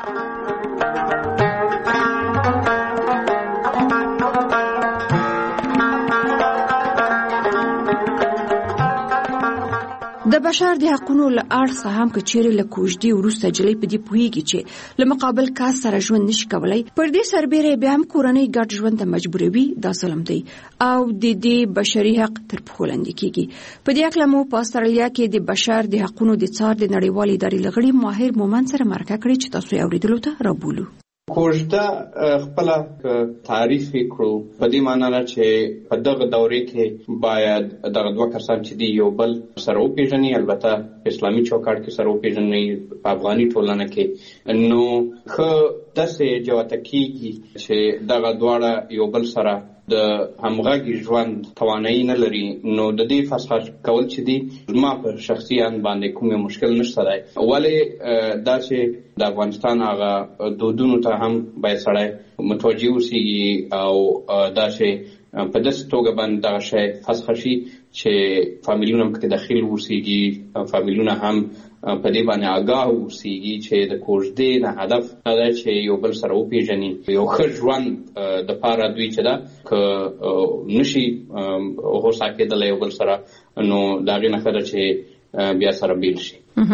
د بشر د حقوقو له اړخه هم که چیرې له کوژدې وروسته جلۍ په دې پوهیږي چې له مقابل کس سره ژوند نشي کولای، پر دې سربېره بیا هم کورنۍ ګډ ژوند ته مجبوروي، دا ظلم دی او د دې بشري حق تر پښو لاندې کیږي. په دې اړه مو په استرالیا کې د بشر د حقوقو د څار د نړیوالې ادارې لغړي ماهر مومن سره مرکه کړې چې تاسو یې اوریدلو ته رابولو. کوژده خپل تعریف کړو په دې معنی نه چې په دغه دورې کې باید دغه دوه کسان چې دی یو بل سره وپېژني، البته اسلامي چوکاټ کې سره وپېژني، په افغاني ټولنه کې نو ښه داسې جوته کېږي چې دغه دواړه یو بل سره د همغږي ژوند توانایي نه لري. نو د دې فسخه کول چې دی زما په شخصي ان باندې کوم مشکل نشته دی، ولې دا چې د افغانستان هغه دودونو ته هم باید سړی متوجه اوسېږي او دا چې په داسې توګه باندې دغه شی فسخه شي چې فامیلونه هم پکې داخل اوسېږي، فامیلونه هم په دې باندې آګاه اوسېږي چې د کوژدې نه هدف دا دی چې یو بل سره وپېژني، یو ښه ژوند دپاره دوی چې ده که نشي هوسا کېدلی یو بل سره نو د هغې نښه ده چې بیا سره بیل شي.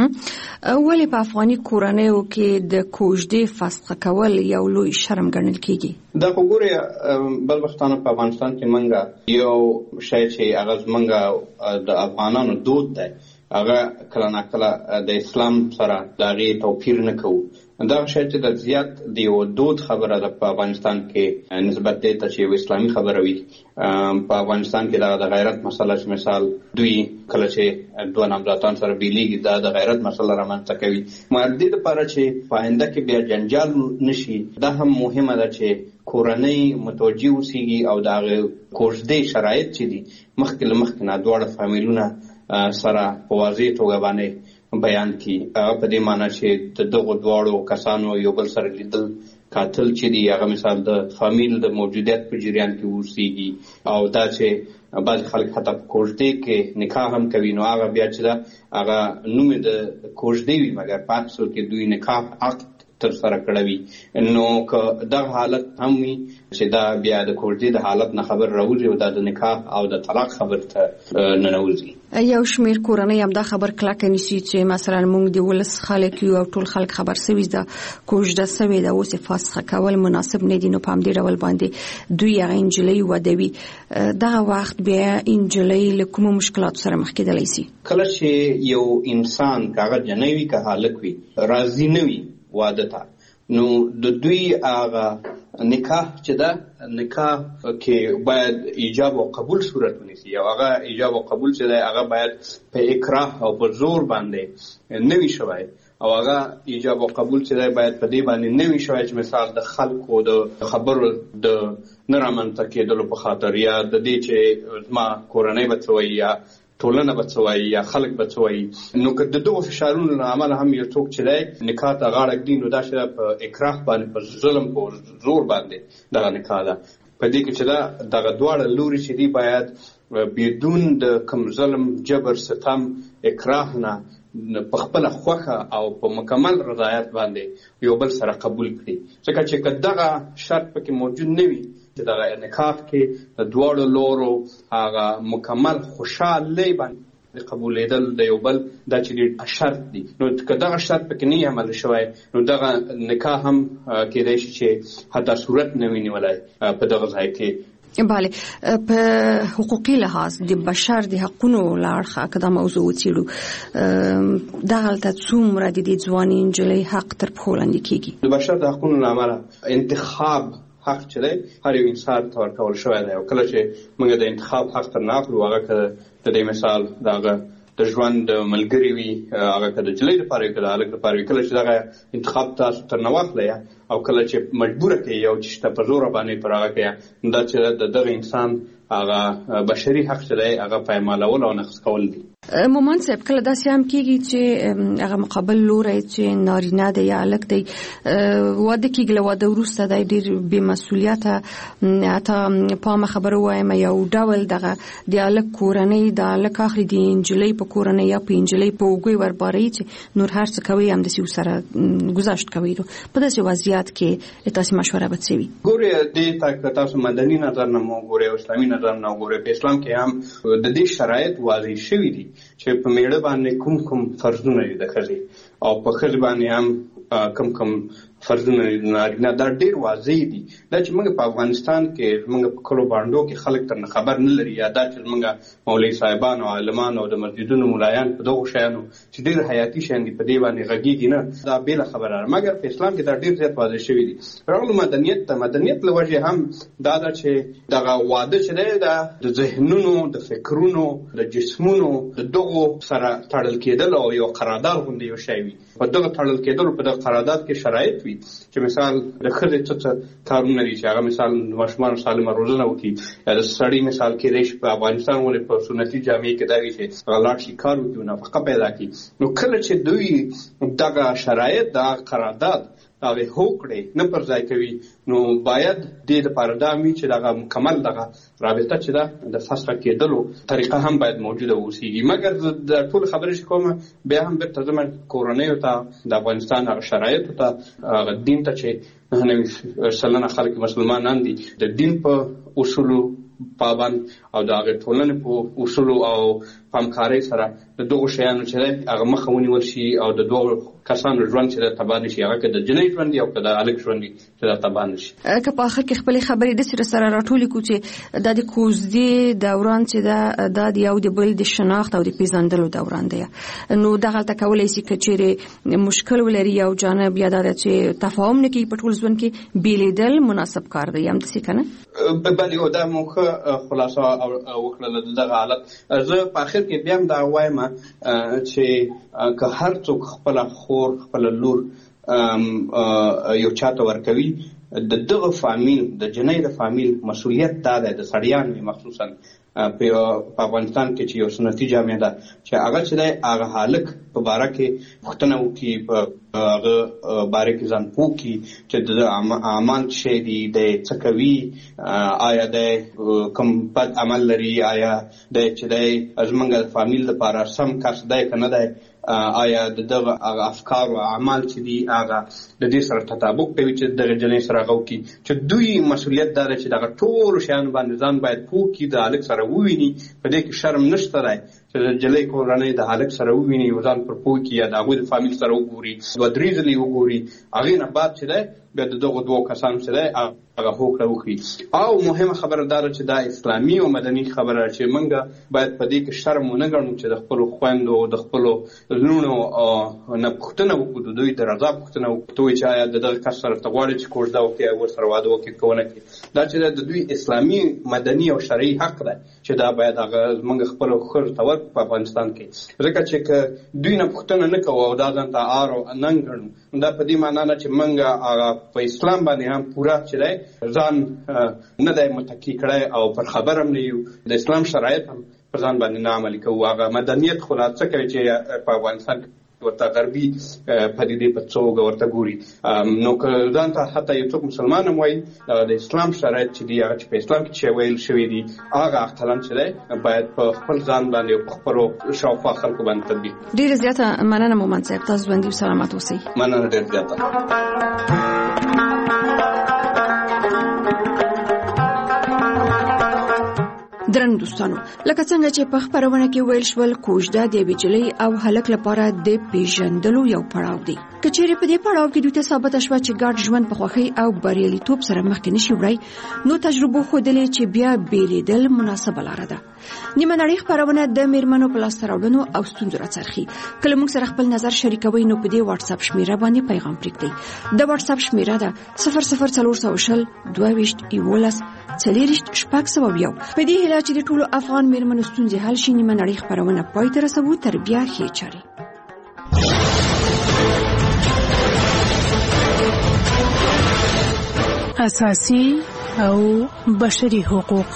ولې په افغاني کورنیو کې د کوژدې فسخه کول یو لوی شرم ګڼل کېږي؟ دا خو ګورې بدبختانه په افغانستان کې منګه یو شی چې هغه زمونږ د افغانانو دود دی، هغه کله ناکله د اسلام سره د هغې توپیر نه کوو. دغه شی چې د زیات د یو دود خبره ده په افغانستان کې نسبت دی ته چې یو اسلامي خبره وي. په افغانستان کې د غیرت مسله چې مثال دوی کله چې دوه نامزادان سره بیلیږي دا د غیرت مسله رامنځته کوي. مګر دې دپاره چې په آینده کې بیا جنجال نشي دا هم مهمه ده چې کورنۍ متوجه اوسېږي او د هغې کوژدې شرایط چې دي مخکې له مخکې نه دواړه فامیلونه سره په واضح توګه باندې بیان کی. په دې معنی چې د دغو دواړو کسانو یو بل سره لیدل قاتل چې دی هغه مثال د فامیل د موجودیت په جریان کې اوسېږي او دا چې بعض خلک حتی په کوژدې کې نکاح هم کوي نو هغه بیا چې دا هغه نوم د کوژدې وي مګر په اصل کې دوی نکاح عقد تر سره کړوي. نو که دغه حالت هم وي چې دا بیا د کوژدې د حالت نه خبر راوځي او دا د نکاح او د طلاق خبر ته ننوځي. یو شمیر کورنۍ هم دا خبر کلکه نیسي چې مثلا موږ د ولس خلک یو او ټول خلک خبر سوي ده کوژده سوي ده اوس فسخه کول مناسب نه دي، نو په همدې ډول باندې دوی هغه نجلۍ ودوي. دغه وخت بیا نجلۍ له کومو مشکلاتو سره مخ کېدلی شي؟ کله چې یو انسان هغه جنۍ وي که هلک وي راضي نه وي واده ته نو د دوی هغه نکاح چې ده نکاح کې باید ایجاب او قبول صورت ونیسي او هغه ایجاب او قبول چې ده هغه باید په اکراه او په زور باندې نه وي شوی او هغه ایجاب او قبول چې ده باید په دې باندې نه وي شوی چې مثال د خلکو د خبرو د نه رامنځته کېدلو په خاطر یا د دې چې زما کورنۍ به څه وایي یا ټولنه به څه وایي یا خلک به څه وایي. نو که د دغو فشارونو له امله هم یو څوک چې دی نکاح ته غاړه ږدي نو دا چې په اکراه باندې په ظلم په زور باندې دغه نکاح ده. په دې کې چې دغه دواړه لوري چې دي باید بدون د کوم ظلم جبر ستم اکراه نه په خپله خوښه او په مکمل رضایت باندې یو بل سره قبول کړي. ځکه چې که دغه شرط پکې موجود نه وي چې دغه نکاح کې د دواړو لورو هغه مکمل خوشحالۍ باندې قبولېدل د یو بل دا چې شرط دي نو که دغه شرط پکې نه عمل شوی نو دغه نکاح هم کېدای شي چې حتی صورت نه وي نیولی په دغه ځای کې بله، په حقوقي لحاظ د بشر د حقونو لارخه کدا موضوع وڅېړو دغلته څومره د دې ځواني نجلۍ حق تر پښو لاندې کیږي؟ د بشر د حقونو لامل انتخاب حق چې دی هر یو انسان ته ورکول شوی دی، او کله چې موږ د انتخاب حق تر نه اخلو، هغه که د دې مثال دغه د ژوند ملګری وي، هغه که د نجلۍ لپاره وي، که د هلک لپاره وي، کله چې دغه انتخاب تاسو تر نه واخلئ او کله چې مجبوره کوي یو چې شته په زوره باندې پر هغه کوي، دا چې د دغه انسان هغه بشري حق چې دی هغه پایمالول او نقض کول دي. مومن صاحب کله داسې هم کېږي چې هغه مقابل لوری چې نارینه دی یا هلک دی واده کېږي، له واده وروسته دی ډېر بې مسؤلیته، حتی پامه خبره ووایم یو ډول دغه د هلک کورنۍ د هلک اخلي د نجلۍ په کورنۍ یا په نجلۍ په اوږې ورباروي چې نور هر څه کوي همداسې ورسره گذشت کوي. په داسې وضعیت کې تاسې مشوره به څه وي؟ ګورئ دې ته که تاسو مدني نظر نه وګورئ او اسلامي نظر نه وګورئ، په اسلام کې هم د دې شرایط واضح شوي دي چې په میړه باندې کوم فرضونه دي د ښځې او په ښځې باندې هم کوم فرضونه دي د نارینه، دا ډېر واضح دي. دا چې موږ په افغانستان کې موږ په کلو بانډو کې خلک تر نه خبر نه لري، یا دا چې موږ مولوي صاحبان او عالمان او د مسجدونو ملایان په دغو شیانو چې ډېر حیاتي شیان دي په دې باندې غږېږي نه، دا بېله خبره ده. مګر په اسلام کې دا ډېر زیات واضح شوي دي. راغلو مدنیت ته، مدنیت له وجې هم دا ده چې دغه واده چې دی دا د ذهنونو د فکرونو د جسمونو د دغو سره تړل کېدل او یو قرارداد غوندې یو شی وي. په دغه تړل کېدلو په دغه قرارداد کې شرایط وي چې مثال د ښځې څه کارونه دي چې هغه مثال د ماشومانو سالمه روزنه وکړي، یا د سړي مثال کېدای شي په افغانستان ولې په سنتي جامې کې دا وي چې هغه لاړ شي کار وکړي او نفقه پیدا کړي. نو کله چې دوی دغه شرایط د قرارداد هغه هوکړې نه پر ځای کوي، نو باید دې لپاره دا وي چې دغه مکمل دغه رابطه چې ده د فسخه کېدلو طریقه هم باید موجوده اوسېږي. مګر د ټول خبرې چې کومه بیا هم بیرته ځم کورنیو ته، د افغانستان هغه شرایطو ته، هغه دین ته چې 99% خلک مسلمانان دي، د دین په اصولو پابند او د هغې ټولنې په اصولو او پامکارۍ سره د دغو شیانو چې دی هغه مخه ونیول شي او د دغو کسانو ژوند چې دی تباه نه شي، هغه که د جنۍ ژوند وي او که د هلک ژوند وي چې دا تباه نه شي. که په آخر کې خپلې خبرې داسې سره راټولې کړو چې دا د کوژدې دوران چې ده دا د یو د بل د شناخت او د پېژندلو دوران دی، نو دغلته کولی شي که چیرې مشکل ولري یو جانب یا دا ده چې تفاهم نه کوي په ټول ژوند کې بیلیدل مناسب کار دی، همداسې که نه؟ بلې دا مو ښه خلاصه وکړله د دغه حالت. زه په آخر کې بیا هم دا وایم چې که هر څوک خپله خور خپله لور یو چاته ورکوي، د دغه فامیل د جنۍ د فامیل مسؤلیت دا دی، د سړیانو مخصوصا په افغانستان کې چې یو سنتي جامع ده چې هغه چې دی هغه هلک په باره کې پوښتنه وکړي، په هغه باره کې ځان پوه کړي چې د اعمال شی دي، دی څه کوي، آیا دی کوم بد عمل لري، آیا دی چې دی زموږ د فامیل لپاره سم کس دی که نه دی، آیا د دغه افکار او اعمال چې دي هغه د دې سره تطابق کوي چې دغه جنۍ سره هغه وکړي. چې دوی مسؤلیت دا دی چې دغه ټولو شیانو باندې ځان باید پوه کړي، د هلک سره وویني، په دې کې شرم نشته دی چې د جلۍ کورنۍ د هلک سره وویني او ځان پر پوه کړي، یا د هغوی د فامیل سره وګوري، 2-3 ځلې وګوري، هغې نه بعد چې دی بیا د دغو دوو کسانو چې دی هغه هوکړه وکړي. او مهمه خبره دا ده چې دا اسلامي او مدني خبره چې موږ باید په دې کې شرم ونه ګڼو چې د خپلو خویندو د خپلو لوڼو نه پوښتنه وکړو، د دوی د رضا پوښتنه وکړو چې آیا د دغه کس سره ته غواړې چې کوژده وکړي او ورسره واده وکړي که ونه کړي. دا چې د دوی اسلامي مدني او شرعي حق دی چې دا باید هغه زموږ خپلو ښځو ته ورکړو په افغانستان کې، ځکه چې که دوی نه پوښتنه نه کوو او دا ځان ته ار او ننګ ګڼو، دا په دې معنا نه چې موږ هغه په اسلام باندې هم پوره چې دی ځان نه دی متکی کړی او پر خبر هم نه یو، د اسلام شرایط هم پر ځان باندې نه عملي کوو. هغه مدنیت خو لا څه کوي چې په افغانستان کې ورته غربي پدیدې په څوګه ورته ګوري. نو که ځان ته حتی یو څوک مسلمان هم وایي د اسلام شرایط چې دي هغه چې په اسلام کې چې ویل شوي دي هغه اختلام چې دی باید په خپل ځان باندې او په خپلو شاوخوا خلکو باندې تطبیق. ډېره زیاته مننه مومن صاحب، تاسو ژوندي او سلامت اوسئ. مننه ډېره زیاته. درنو دوستانو، لکه څنګه چې په خبرونه کې ویل شول، کوژده د یوې نجلۍ او هلک لپاره د پیژندلو یو پړاو دی. کچېرې په دې پړاو کې دوی ته ثابته شوه چې ګډ ژوند په خوښۍ او بریالیتوب سره مخکې نشي وړی، نو تجربو ښودلې چې بیا بیلیدل مناسبه لاره ده. نیمه نړۍ خپرونه د میرمنو په لاسته راوړنو او ستونزو راڅرخي. کله موږ سره خپل نظر شریکوئ نو په دې واتس اپ شمیره باندې پیغام پرېږدئ. د واتس اپ شمیره ده 00420 22 11 40 601. په دې هیله چې د ټولو افغان میرمنو ستونزې حل شي، نیمه نړۍ خپرونه پای ته رسوو. تر بیا ښې چارې. اساسي او بشري حقوق.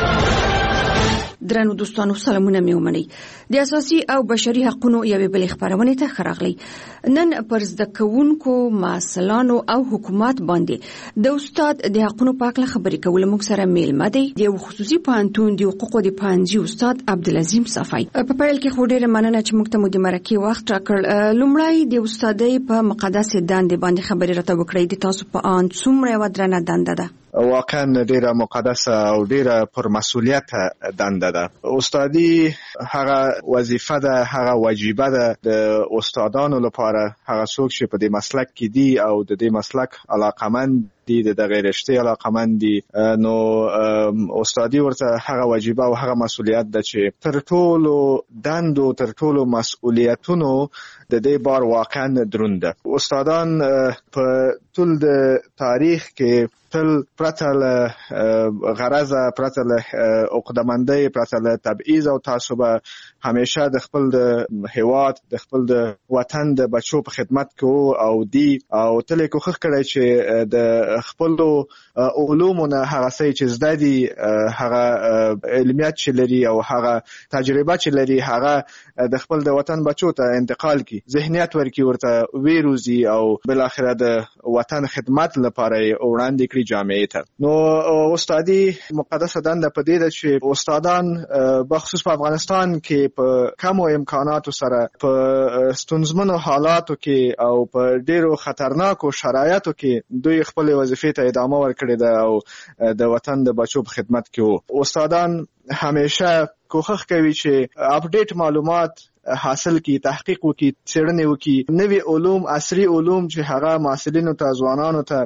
درنو دوستانو، سلامونه مې ومنئ. د اساسي او بشري حقوقو یوې بلې خپرونې ته ښه راغلی. نن پر زده کوونکو، محصلانو او حکومت باندې د استاد د حقوقو په اړه خبرې کول. موږ سره میلمه دی د یو خصوصي پوهنتون د حقوقو د پوهنځي استاد عبدالعظیم صفای. په پیل کې خو ډېره مننه چې موږ ته مو د مرکې وخت راکړ. لومړی د استادۍ په مقدس دندې باندې خبرې راته وکړئ. د تاسو په آن څومره یوه درنه دنده ده؟ واقعا ډیره مقدسه او ډیره پرمسؤلیت دنده ده. استادي هغه وظیفه ده، هغه واجبه ده د استادانو لپاره. هغه څوک چې په دې مسلک کې دي او د دې مسلک علاقمند دي، د غیر رشتي علاقمند دي، نو استادي ورته هغه واجبه او هغه مسؤلیت ده چې تر ټولو دندو، تر ټولو مسؤلیتونو د دې بار واقعا دروند ده. استادان په ټول د تاریخ کې تل پرته له غرضه، پرته له عقده‌مندۍ، پرته له تبعیض او تعصب، همیشه د خپل د هیواد، د خپل د وطن د بچو په خدمت کې او دی او تل کوښښ کړی چې د خپل علومونه هغه څه چې زده دي، هغه علمیات چې لري او هغه تجربه چې لري، هغه د خپل د وطن بچو ته انتقال کړي، ذهنیت ورکړي، ورته ویروزي او بل اخره د وطن خدمت لپاره وړاندې کړي جامعې ته. نو استادي مقدسه دنده په دې ده چې استادان بخصوص په افغانستان کې په کمو امکاناتو سره په ستونزمنو حالاتو کې او په ډیرو خطرناکو شرایطو کې دوی خپل وظیفې ته ادامه ورکړې ده او د وطن د بچو په خدمت کې وو. استادان همیشه کوښښ کوي چې اپډیټ معلومات حاصل کی، تحقیق وکي، څېړنې وکي، نوي علوم، عصري علوم چې هغه محصلینو ته، ځوانانو ته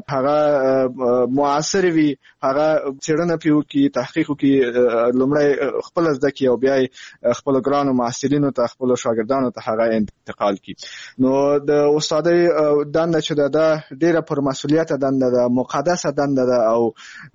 هغه معاصر وي، هغه څېړنه پې وکي، تحقیق وکي، لومړی خپل زده کړي او بیا خپل ګرانو محصلینو ته، خپل شاګردانو ته هغه انتقال کړي. نو د استادۍ دنده چې ده ډېره پرمسؤلیته دنده ده، مقدسه دنده ده او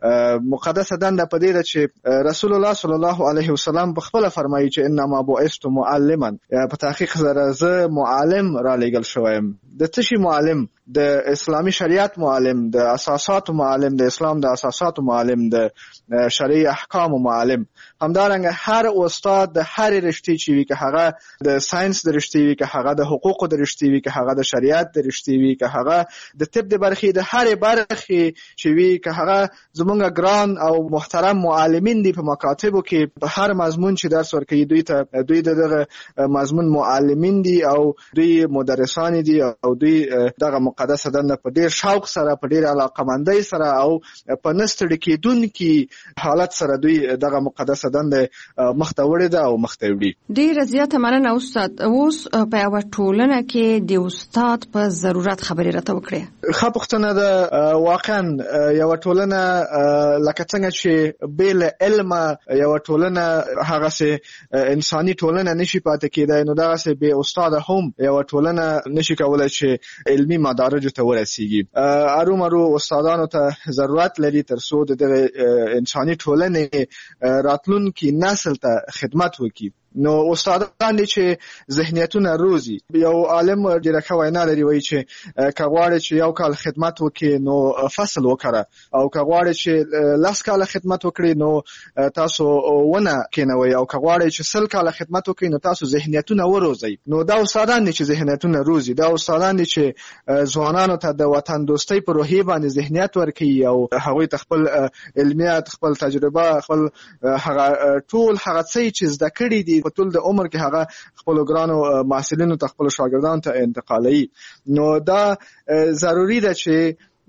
مقدسه دنده په دې ده چې رسول الله صلی الله علیه وسلم په خپله فرمایي چې انما بعثت معلما، په تحقیق سره زه معلم را لېږل شویم. د څه شي معلم؟ د اسلامي شریعت معلم، د اساساتو معلم، د اسلام د اساساتو معلم، د شرعي احکامو معلم. همدارنګه هر استاد د هر رشتې چې وي، که هغه د ساينس د رشتې وي، که هغه د حقوقو د رشتې وي، که هغه د شریعت د رشتې وي، که هغه د طب د برخې د هر برخې چې وي، که هغه زمونږ ګران او محترم معلمین دي په مکاتبو کې، په هر مضمون چې درس ورکوي دوی دغه مضمون معلمین دي او دوی مدرسان دي او دوی دغه مقدسه دنده په ډیر شوق سره، په ډیر علاقمندۍ سره او په نستړي کېدونکي حالت سره دوی دغه مقدسه دنده مخته وړې ده او مخته وړي. ډیره زیاته مننه استاد. اوس په یوه ټولنه کې د استاد په ضرورت خبرې راته وکړئ. ښه پوښتنه ده. واقعا یوه ټولنه لکه څنګه چې بې له علمه یوه ټولنه هغسې انساني ټولنه نشي پاتې کېدی، نو دغسې بې استاده هم یوه ټولنه نشي کولی چې علمي مدارجو ته ورسیږي. ارومرو استادانو ته ضرورت لري تر څو د دغه انساني ټولنې راتلونکي نسل ته خدمت وکړي. نو استادان دي چې ذهنیتونه روزي. یو عالم ډیره ښه وینا لري، وایي چې که غواړې چې یو کال خدمت وکړي نو فصل وکره، او که غواړې چې 10 کاله خدمت وکړي نو تاسو ونه کینوي، او که غواړې چې 100 کاله خدمت وکړي نو تاسو ذهنیتونه وروزي. نو دا استادان دي چې ذهنیتونه روزي، دا استادان دي چې ځوانانو ته د وطن دوستۍ په روحیې باندې ذهنیت ورکوي او هغوی ته خپل علمیات، خپل تجربه، خپل هغه ټول هغه څه چې زده کړي دي په ټول د عمر کې هغه خپل ګرانو محصلینو ته، خپل شاګردانو ته انتقالوي. نو دا ضروری ده چې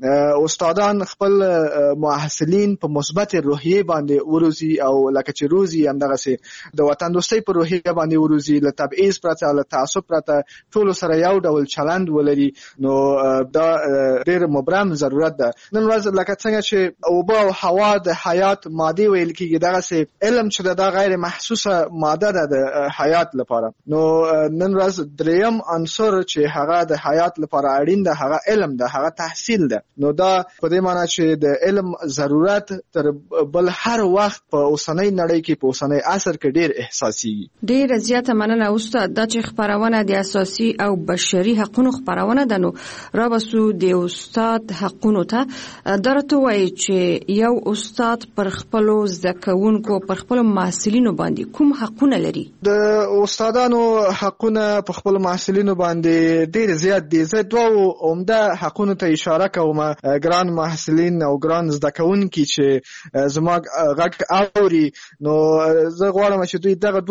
استادان خپل محصلین په مثبت روحیه باندې وروزي او لکه چې روزي همدغه سي د وطن دوستۍ په روحیه باندې وروزي له تبعیض پرته له تعصب پرته ټول سره یو ډول چلند ولري نو دا ډېر مبرم ضرورت ده. نن ورځ لکه څنګه چې اوبه او هوا د حیات ماده ویل کیږي دغه سي علم چې دا غیر محسوسه ماده ده د حیات لپاره نو نن ورځ دریم عنصر چې هغه د حیات لپاره اړین ده هغه علم ده هغه تحصیل ده. نو دا په دې معنی چې د علم ضرورت تر بل هر وخت په اوسنۍ نړۍ کې په اوسنۍ عصر کې ډېر احساسي. ډېر زیاته مننه استاد دا چې خبرونه د اساسي او بشري حقوقو خبرونه ده. نو را بسو د استاد حقوقو ته درته وایي چې یو استاد پر خپل زکونکو پر خپل محصلینو باندې کوم حقونه لري؟ د استادانو حقونه په خپل محصلینو باندې ډېر زیات دي. زه دوه عمده حقونه ته اشاره کوم. ګران محصلین او ګران زده کوونکي چې زما غږ اوري نو زه غواړم چې دوی دغه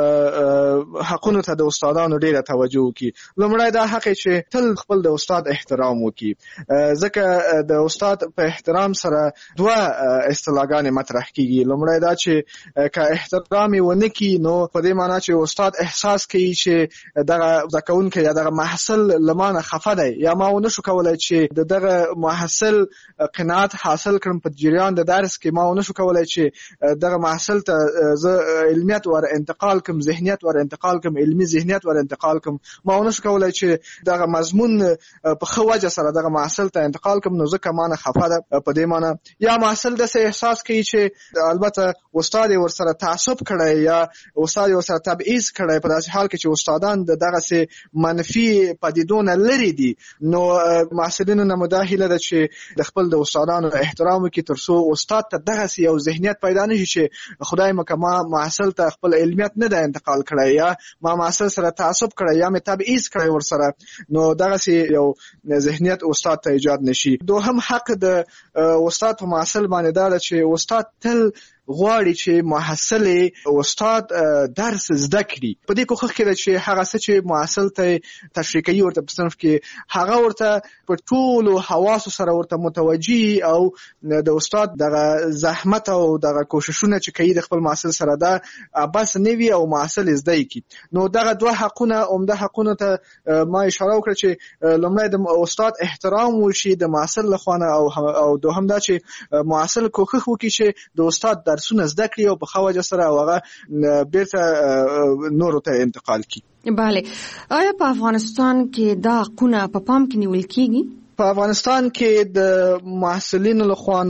دوه حقونو ته د استادانو ډېره توجه وکړي. لومړی دا حق چې تل خپل د استاد احترام وکړي ځکه د استاد په احترام سره دوه اصطلاحګانې مطرح کیږي. لومړی دا چې که احترام یې ونه کړي نو په دې معنی چې استاد احساس کوي چې دغه زده کوونکی یا دغه محصل له ما نه خفه دی یا ما ونه شو کولی چې دغه محصل قناعت حاصل کړم په جریان د درس کې ما ونه شو کولی چې دغه محصل ته زه علمیت ور انتقال کوم ذهنیت ور انتقال کوم علمي ذهنیت ور انتقال کوم ما ونه شو کولی چې دغه مضمون په ښه وجه سره دغه محصل ته انتقال کوم نو ځکه ما نه خفه ده. په دې معنی یا محصل داسې احساس کوي چې البته استاد یې ورسره تعصب کړی یا استاد یې ورسره تبعیض کړی په داسې حال کې چې استادان د دغسې منفي پدیدو نه لرې دي نو محصلینو نه دا هیله ده چې د خپل د استادانو احترام وکړي تر څو استاد ته دغسې یو ذهنیت پیدا نه شي چې خدای مکه ما محصل ته خپل علمیت نه ده انتقال کړی یا ما محصل سره تعصب کړی یا مې تبعیض کړی ورسره نو دغسې یو ذهنیت استاد ته ایجاد نشي. دوهم حق د استاد په محصل باندې دا ده چې استاد تل غواړي چې محصل استاد درس زده کړي. په دې کوښښ کې ده چې هغه څه چې محصل ته تشریح کوي ورته په صنف کې هغه ورته په ټولو حواسو سره ورته متوجه او د استاد دغه زحمت او دغه کوششونه چې کوي د خپل محصل سره دا بس نه وي او محصل زده کړي. نو دغه دوه حقونه عمده حقونه ته ما اشاره وکړه چې لومړی د استاد احترام وشي د محصل لخوا او دوهم دا چې محصل کوښښ وکړي چې د استاد درسونه زده کړي او په ښه وجه سره هغه بیرته نورو ته انتقال کړي. بله آیا په افغانستان کې دا حقونه په پام کې نیول کیږي؟ په افغانستان کې د محصلینو لخوا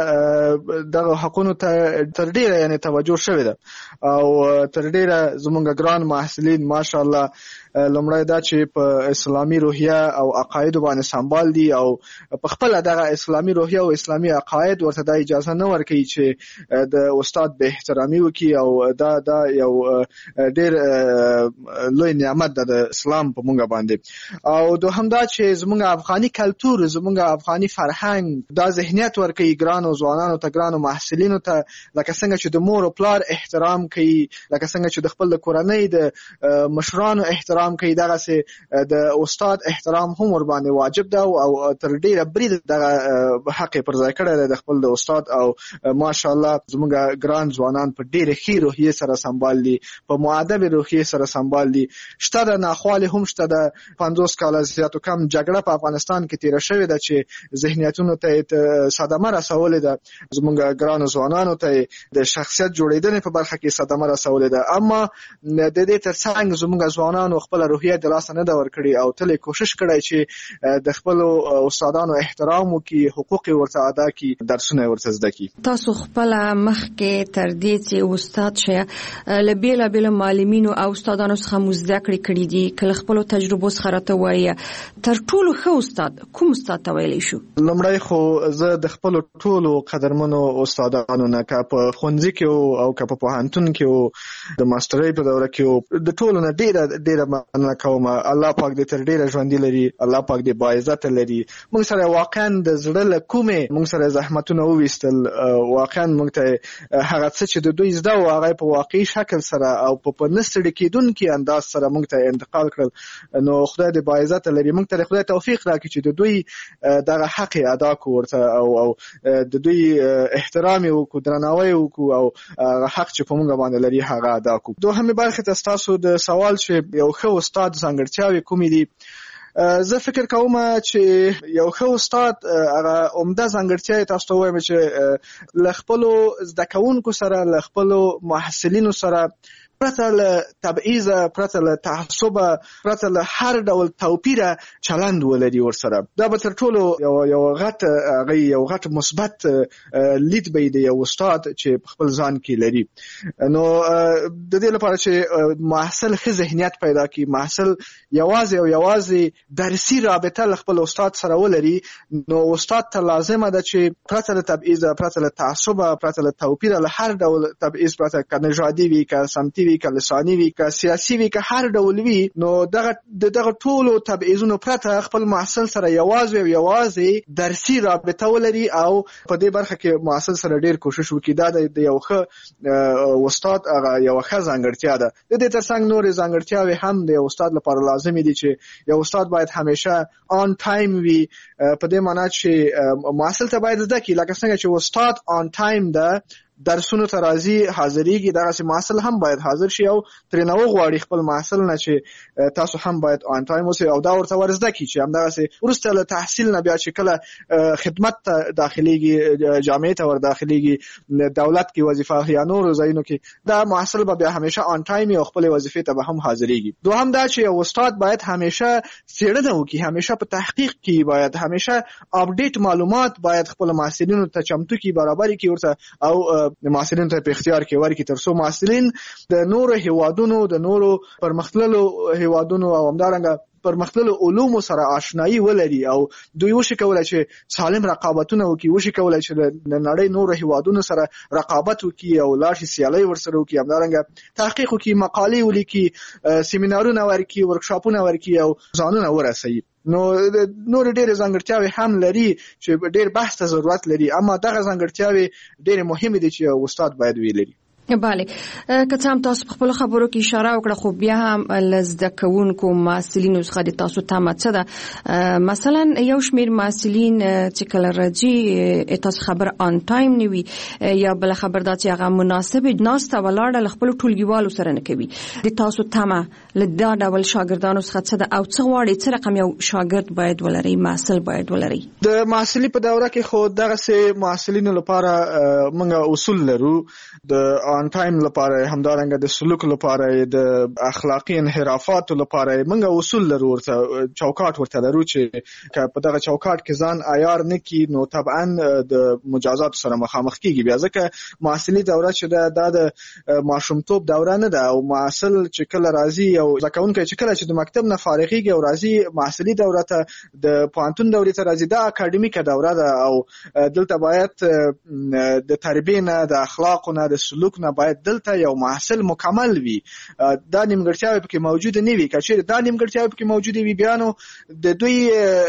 دغه حقونو ته تر ډیره یعنی توجه شوې ده او تر ډیره زموږ ګران محصلین ماشاءالله لومړی دا چې په اسلامي روحیه او عقاید باندې سمبال دي او په خپل دغه اسلامي روحیه او اسلامي عقاید ورته د اجازه نه ورکوي چې د استاد به احترامي وکړي او دا یو ډیر لوی نعمت ده د اسلام په مونږ باندې. او دوهم دا چې زموږ افغاني کلتور زموږ افغاني فرهنګ دا ذهنیت ورکوي ګرانو ځوانانو ته ګرانو محصلینو ته لکه څنګه چې د مور او پلار احترام کوي لکه څنګه چې د خپل کورنۍ د مشرانو احترام کوي دغه د استاد احترام هم ور باندې واجب ده او تر ډیره برید دغه حق پر ځای کړی د خپل د استاد او ماشاءالله زموږ ګران ځوانان په ډیره ښې روحیه سره سمبال دي په مؤدب روحیه سره سمبال دي. شته د ناخواله هم شته د 50 کاله زیات او کم جګړه په افغانستان کې تیر شوې ده چې ذهنیتونو ته صدمه رسولې ده زموږ ګران ځوانانو ته د شخصیت جوړیدنې په برخه کې صدمه رسولې ده. اما د دې ترڅنګ زموږ ځوانانو خپل روحیه د لاس نه ده ورکړي او تل کوشش کړی چې د خپل استادانو احترام وکړي حقوق ورته ادا کړي درسونه ورته زده کړي. تاسو خپل مخکې تر دې چې استاد شې له بیلابیلو معلمینو او استادانو څخه زده کړي دي کله خپل تجربو څخه راته وایي تر ټولو ښه استاد کوم استاد ته ویلی شو؟ لومړی خو زه د خپل ټولو قدرمنو استادانو نه که په ښوونځي کې او که په پوهنتون کې د ماسترۍ په دوره کې د ټولو نه ډیره مننه کوم. الله پاک دې تر ډیره ژوندۍ لري، الله پاک دې باعزت لري. موږ سره واقعا د زړه له کومې موږ سره زحمتونه وویستل، واقعا موږ ته هغه څه چې د دوی زده و هغه په واقعي شکل سره او په نستړي کېدونکي انداز سره موږ ته انتقال کړل. نو خدای دې باعزت لري. موږ ته خدای توفیق راکړي چې د دوی دغه حق ادا کړو ورته او د دوی احترام وکړو، درناوی وکړو او حق چې په موږ باندې لري هغه ادا کړو. دوهمه برخه تاسو د سوال چې یو ښه استاد ځانګړتیاوې کومې دي، زه فکر کوم چې یو ښه استاد هغه عمده ځانګړتیا تاسو ته وایم چې له خپلو زده کوونکو سره، له خپلو محصلینو سره پرته له تبعیض، پرته له تعصب، پرته له هر ډول توپیره چلند ولري ورسره. دا به تر ټولو یو غټ مثبت لید به دی یو استاد چې خپل ځان کې لري. نو د دې لپاره چې محصل ښه ذهنیت پیدا کړي، محصل یوازې درسي رابطه له خپل استاد سره ولري، نو استاد ته لازمه ده چې پرته له تبعیض، پرته له تعصب، پرته له توپیره، له هر ډول تبعیض، پرته که نژادي وي، که سمتي وي، که لساني وي، که سیاسي وي، که هر ډول وي، نو دغه ټولو تبعیضونو پرته خپل محصل سره یوازې درسي رابطه ولري او په دې برخه کې محصل سره ډیر کوشش وکړي. دا د یو ښه استاد هغه یو ښه ځانګړتیا ده. د دې ترڅنګ نورې ځانګړتیاوې هم د یو استاد لپاره لازمي دي چې یو استاد باید همیشه آن ټایم وي، په دې معنی چې محصل ته باید زده کړي لکه څنګه چې استاد آن ټایم ده درسونو ته راځي، حاضرېږي، دغسې محصل هم باید حاضر شي او ترې نه وغواړي خپل محصل نه چې تاسو هم باید آن ټایم اوسئ او دا ورته ور زده کړي چې همدغسې وروسته له تحصیل نه بیا چې کله خدمت ته داخلېږي، جامعې ته ور داخلېږي، دولت کې وظیفه یا نورو ځایونو کې، دا محصل به بیا همیشه آن ټایم او خپلې وظیفې ته به هم حاضرېږي. دوهم دا چې یو استاد باید همیشه څېړنه وکړي، همیشه په تحقیق کې باید همیشه اپډیټ معلومات باید خپل محصلینو ته چمتو کړي، برابر کړي ورته او محصلین ته په اختیار کې ورکړي ترڅو محصلین د نورو هیوادونو، د نورو پرمختللو هیوادونو او همدارنګه پرمختللو علومو سره آشنایی ولري او دوی وشي کولای چې سالم رقابتونه وکړي، وشي کولای چې د نړۍ نورو هیوادونو سره رقابت وکړي او لاړ شي سیالۍ ورسره وکړي، همدارنګه تحقیق وکړي، مقالې ولیکي، سیمینارونه ورکړي، ورکشاپونه ورکړي او ځانونه ورسوي. نو نور ډېر ځانګړتیاوې هم لري چې ډېر بحث ته ضرورت لري، اما دغه ځانګړتیاوې ډېر مهمه دي چې استاد باید ویلري. بله، که څه هم تاسو په خپل خبرو کې اشاره وکړه، خو بیا هم لزده کوونکو محصلینو څخه د تاسو تمه څه ده؟ مثلا یو شمیر محصلین چې کله راځي تاسو خبر آن ټایم نیوي یا بل خبر دا چې هغه مناسب ناسته ولاړه له خپل ټولګیوالو سره نه کوي، د تاسو تمه له دا ډول شاګردانو څخه څه ده او څه غواړي، څه رقم یو شاګرد باید ولري، محصل باید ولري؟ د محصلي په دوره کې خو دغه محصلینو لپاره موږ اصول لرو، د آن ټایم لپاره، همدارنګه د سلوک لپاره، د اخلاقی انحرافاتو لپاره موږ اصول لرو، ورته چوکاټ ورته لرو چې په دغه چوکاټ کې ځان عیار نه کی نو طبعا د مجازات سره مخامخ کیږي. بیا ځکه محصلي دوره چې دا د ماشومتوب دوره نه ده او محصل چې کله راځي او ځکهونکي چې کله چې د مکتب نه فارغيږي او راځي محصلي دوره ته، د پوهنتون دورې ته راځي، دا اکاډمیکه دوره ده او دلته باید د تربیې نه، د اخلاقو نه، د سلوک نه باید دلته یو محصل مکمل وي. دا نیمګړتیاوې پکې موجود نه وي. که چیرې دا نیمګړتیاوې پکې موجود وي بیا نو د دوی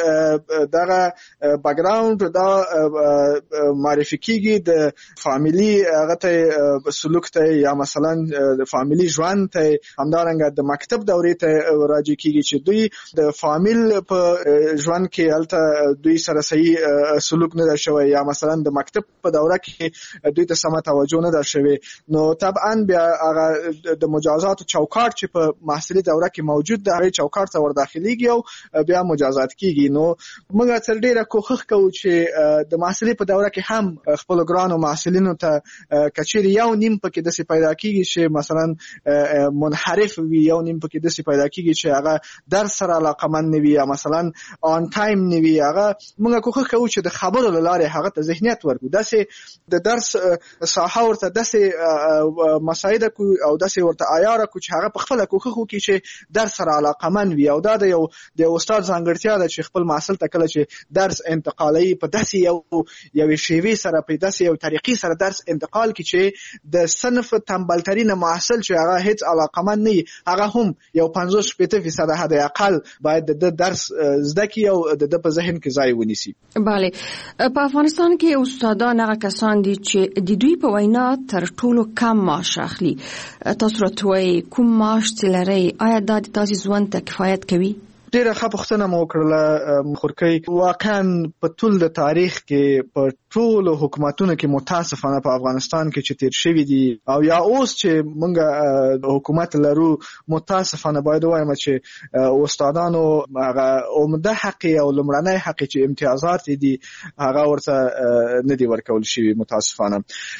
دغه بیکګراوند دا معرفي کیږي د فامیلی هغه ته، سلوک ته، یا مثلا د فامیلی ژوند ته، همدارنګه د مکتب دورې ته راځي کیږي چې دوی د فامیل په ژوند کې هلته دوی سره صحیح سلوک نه شوی، یا مثلا د مکتب په دوره کې دوی ته سمه توجه نه شوی، نو طبعا بیا هغه د مجازات چوکاټ چې په محصلي دوره کې موجود ده هغه چوکاټ ته ور داخليږي او بیا مجازات کیږي. نو موږ تر ډیره کوښښ کوو چې د محصلي په دوره کې هم خپل ګرانو محصلینو ته کچېری یو نیم پکې د څه پیدا کیږي چې مثلا منحرف وي، یو نیم پکې د څه پیدا کیږي چې هغه درس سره علاقمند نه وي یا مثلا آن ټایم نه وي. هغه موږ کوښښ کوو چې د خبرو لاره هغه ته ذهنیت ورکړو، داسې د درس ساحه ورته داسې مساعده کو او داسې ورته عیار کو چې هغه په خپل کوخه کې چې درس سره علاقمن وي او دا د استاد ځانګړتیا ده چې خپل محصل ته کله چې درس انتقالي په داسې یو شیوه سره په داسې یو طریقې سره درس انتقال کی چې د صنف تنبلترین محصل چې هغه هیڅ علاقمن نه هغه هم یو 50% حد اقل باید د درس زده کی او د په ذهن کې ځای ونیسي. bale په افغانستان کې استادان هغه کسان دي چې د دوی په وینا تر ټولو کم معاش اخلي. تاسو راته کوم معاش لري؟ آیا دا د تاسو ژوند ته کفایت کوي؟ ډیره ښه پوښتنه مو وکړله خورکۍ. واقعا په ټول د تاریخ کې په ټولو حکومتونو کې متاسفانه په افغانستان کې چې تیر شوي دي او یا اوس چې موږ حکومت لرو متاسفانه باید وایم چې استادانو هغه عمده حق او لومړنی حق چې امتیازات دي هغه ورته نه دي ورکول شوي متاسفانه.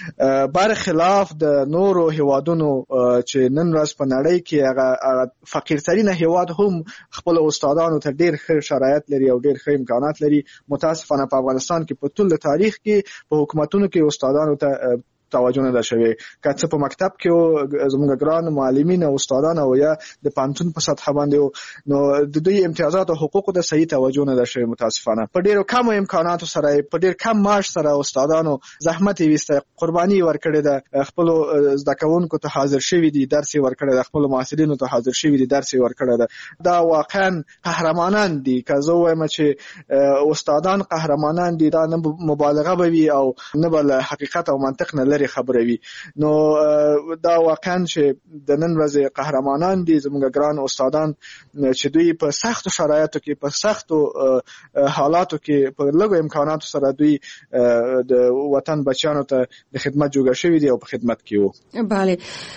برخلاف د نورو هیوادونو چې نن ورځ په نړۍ کې هغه فقیرترین هیواد هم خپل استادانو ته ډیر ښه شرایط لري او ډیر ښه امکانات لري. متاسفانه په افغانستان کې په ټول تاریخ کې په حکومتونو کې استادانو ته توجه نه ده شوې. که څه په مکتب کې زموږ ګران معلمین او استادان او یا د پانتون په سطح باندې نو د دوی امتیازات او حقوقو ته صحیح توجه نه ده شوې. متاسفانه په ډیرو کم امکاناتو سره په ډیر کم معاش سره استادانو زحمت ویسته قرباني ورکړي ده خپل زده کوونکو ته حاضر شوي دي درس ورکړي ده خپل محصلینو ته حاضر شوي دي درس ورکړي ده. دا واقعا قهرمانان دي. که زه وایم چې استادان قهرمانان دي دا نه مبالغه به او نه بل حقیقت او منطق نه لري خبروي. نو دا واقعا چې د نن ورځې قهرمانان دي زموږ ګران استادان چې دوی په سختو شرایطو کې په سختو حالاتو کې په لږو امکاناتو سره دوی د وطن بچیانو ته د خدمت جوړ شوي دي او په خدمت کې وو. bale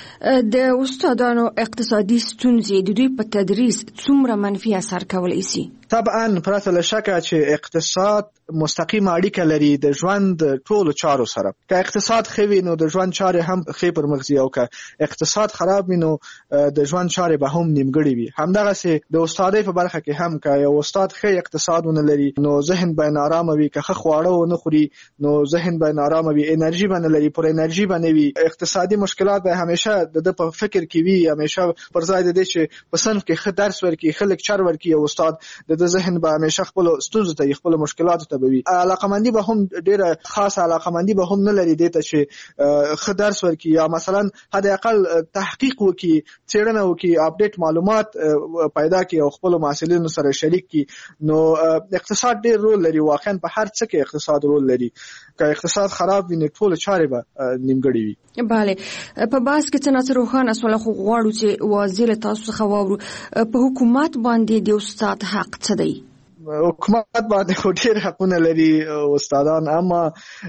د استادانو اقتصادي ستونزې د دوی په تدریس څومره منفي اثر کولی شي؟ طبعا پرته له شکه چې اقتصاد مستقیم اړیکه لري د ژوند ټولو چارو سره. که اقتصاد ښه وي نو د ژوند چارې هم ښې پر مخ ځي او که اقتصاد خراب وي نو د ژوند چارې به هم نیمګړې وي. همدغسې د استادۍ په برخه کې هم که یو استاد ښه اقتصاد ونه لري نو ذهن به نارامه وي. که ښه خواړه ونه خوري نو ذهن به نارامه وي. انرژي به نه لري پر انرژي به نه وي. اقتصادي مشکلات به همیشه د په فکر کې وي. همیشه پر ځای د دې چې په صنف کې ښه درس ورکړي ښه لیکچر ورکړي او استاد د ذهن به همیشه خپل ستونزو ته خپل مشکلاتو ته به وي. علاقمندي به هم ډیره خاصه علاقمندي به هم نه لري دې ته چې ښه درس ورکړي یا مثلا حد اقل تحقیق وکړي څېړنه وکړي اپډیټ معلومات پیدا کړي او خپل محصلینو سره شریک کړي. نو اقتصاد ډیر رول لري. واقعا په هر څه کې اقتصاد رول لري. که اقتصاد خراب وي نو ټول چارې به نیمګړې وي. bale په باس کې څنګه روښانه سوال خو غواړو چې واضح تاسو څخه واورو په حکومت باندې د استاد حق څه دی؟ حکومت باندې ډېر حقونه لري استادان اما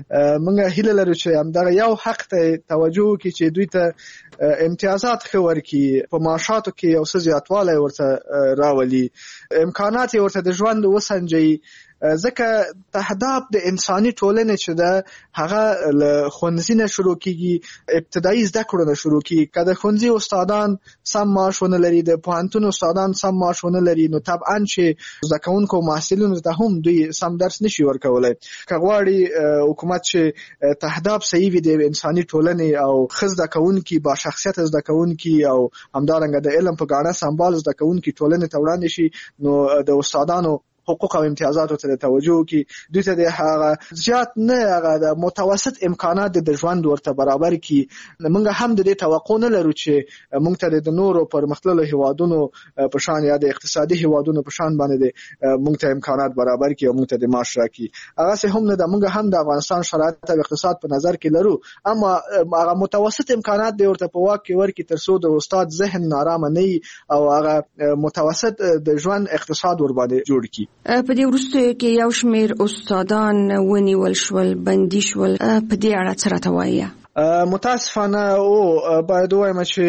موږ هیله لرو چې همدغه یو حق ته توجه وکړي چې دوی ته امتیازات ښه ورکړي په معاشاتو کې یو څه زیاتوالی ورته راولي امکانات یې ورته د ژوند وسنجوي ځکه تهداب د انساني ټولنې چې ده هغه له ښوونځي نه شروع کیږي ابتدایي زده کړو نه شروع کیږي که د ښوونځي استادان سم معاش ونه لري د پوهنتون استادان سم معاش ونه لري نو طبعا چې زده کوونکو محصلینو ته هم دوی سم درس نشي ورکولی که غواړي حکومت چې تهداب صحیح وي د انساني ټولنې او ښه زده کوونکي با شخصیت زده کوونکي او همدارنګه د علم په ګاڼه سمبال زده کوونکي ټولنې ته وړاندې شي نو د استادانو حقوق او امتیازاتو ته توجه وکړي دوی ته د هغه زیات نه هغه د متوسط امکانات د ژوند ورته برابر کړي. موږ هم د دې توقع نه لرو چې موږ ته د نورو پرمختللو هیوادونو په شان یا د اقتصادي هیوادونو په شان باندې موږ ته امکانات برابر کړي او موږ ته د معاش راکړي. هغه څه هم نه ده. موږ هم د افغانستان شرایط او اقتصاد په نظر کې لرو اما هغه متوسط امکانات د ورته په واک کې ورکړي تر څو د استاد ذهن نارامه نه او هغه متوسط د ژوند اقتصاد ور باندې جوړ کړي. په دې وروستیو کې یو شمېر استادان ونیول شول بندي شول په دې اړه څه راته وایي؟ متاسفانه او باید وایم چې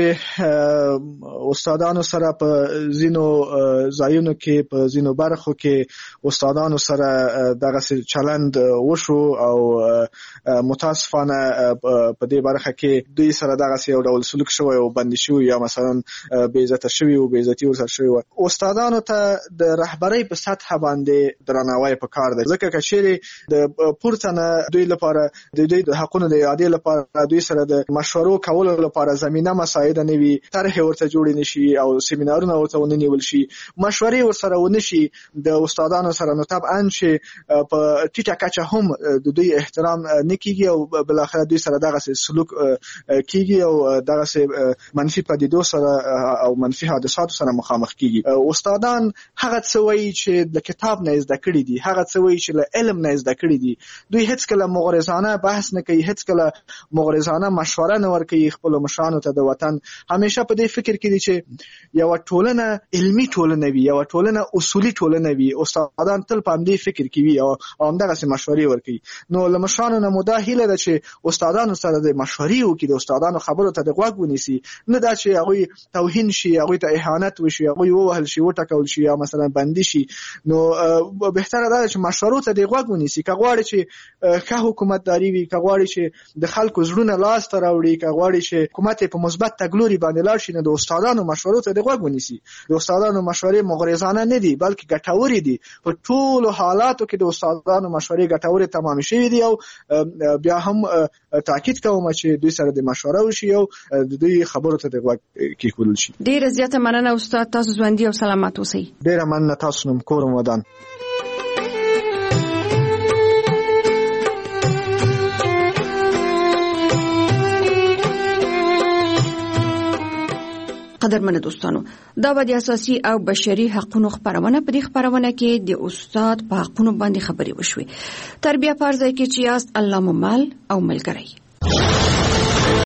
استادانو سره په ځینو ځایونو کې په ځینو برخو کې استادانو سره دغه چلند وشو او متاسفانه په دې برخه کې دوی سره دغه یو ډول سلوک شوی او بندي شوی یا مثلا بې عزته شوی او بې عزتي ورسره شوی. استادانو ته د رهبرۍ په سطح باندې درناوی پکار دی ځکه که چیرې د پورته نه دوی لپاره د دوی د حقونو د اعادې لپاره دوی سره د مشورو کولو لپاره زمينه مساعده نه وي، طرح ورته جوړ نشي او سیمینارونه ورته ونیول شي، مشورې ورسره ونشي د استادانو سره، نو طبعا چې په ټیټه کچه هم د دوی احترام نه کیږي او بل اخر دوی سره دغه سلوک کیږي او دغه منفي پدیدو سره او منفي حادثاتو سره مخامخ کیږي. استادان هغه څه وایي چې د کتاب نه زده کړی دي، هغه څه وایي چې له علم نه زده کړی دي. دوی هیڅ کله مغرضانه بحث نه کوي، هیڅ کله مغرضانه مشوره نه ورکوي خپل مشرانو ته د وطن. همیشه په دې فکر کې دي چې یو ټولنه علمي ټولنه وي، یو ټولنه اصولي ټولنه وي. استادان تل په دې فکر کې وي او همدغه مشورې ورکوي. نو له مشرانو نه مده هیله ده چې استادانو سره د مشورې وکړي، د استادانو خبرو ته د غوږ ونیسي، نه دا چې هغه توهین شي، هغه ته اهانت وشي، هغه ووهل شي، وټکول شي یا مثلا بندي شي. نو بهتره ده چې مشورو ته د غوږ ونیسي. که غواړي چې ښه حکومتداري وي، که غواړي چې د خلکو زړونه لاس ته راوړي، که غواړي چې حکومت په مثبت تګلوري باندې لاړ شي، نو د استادانو مشورو ته د غوږ ونیسي. د استادانو مشورې مغرضانه نه دي بلکې ګټورې دي. په ټولو حالاتو کې د استادانو مشورې ګټورې تمام شوي دي او بیا هم تاکید کوم چې دوی سره د مشوره وشي او د دوی خبرو ته د غوږ کېښودل شي. ډیره زیاته مننه استاد، تاسو ژوندي او سلامت اوسئ. ډیره مننه، تاسو نوم کور ودان. قدرمنو دوستانو، دا د اساسي او بشري حقوقو خبرونه په دې خبرونه کې د استاد په حقوقو باندې خبرې وشوي. تربیه فرض کې چې یاست الله مو مل او ملګری.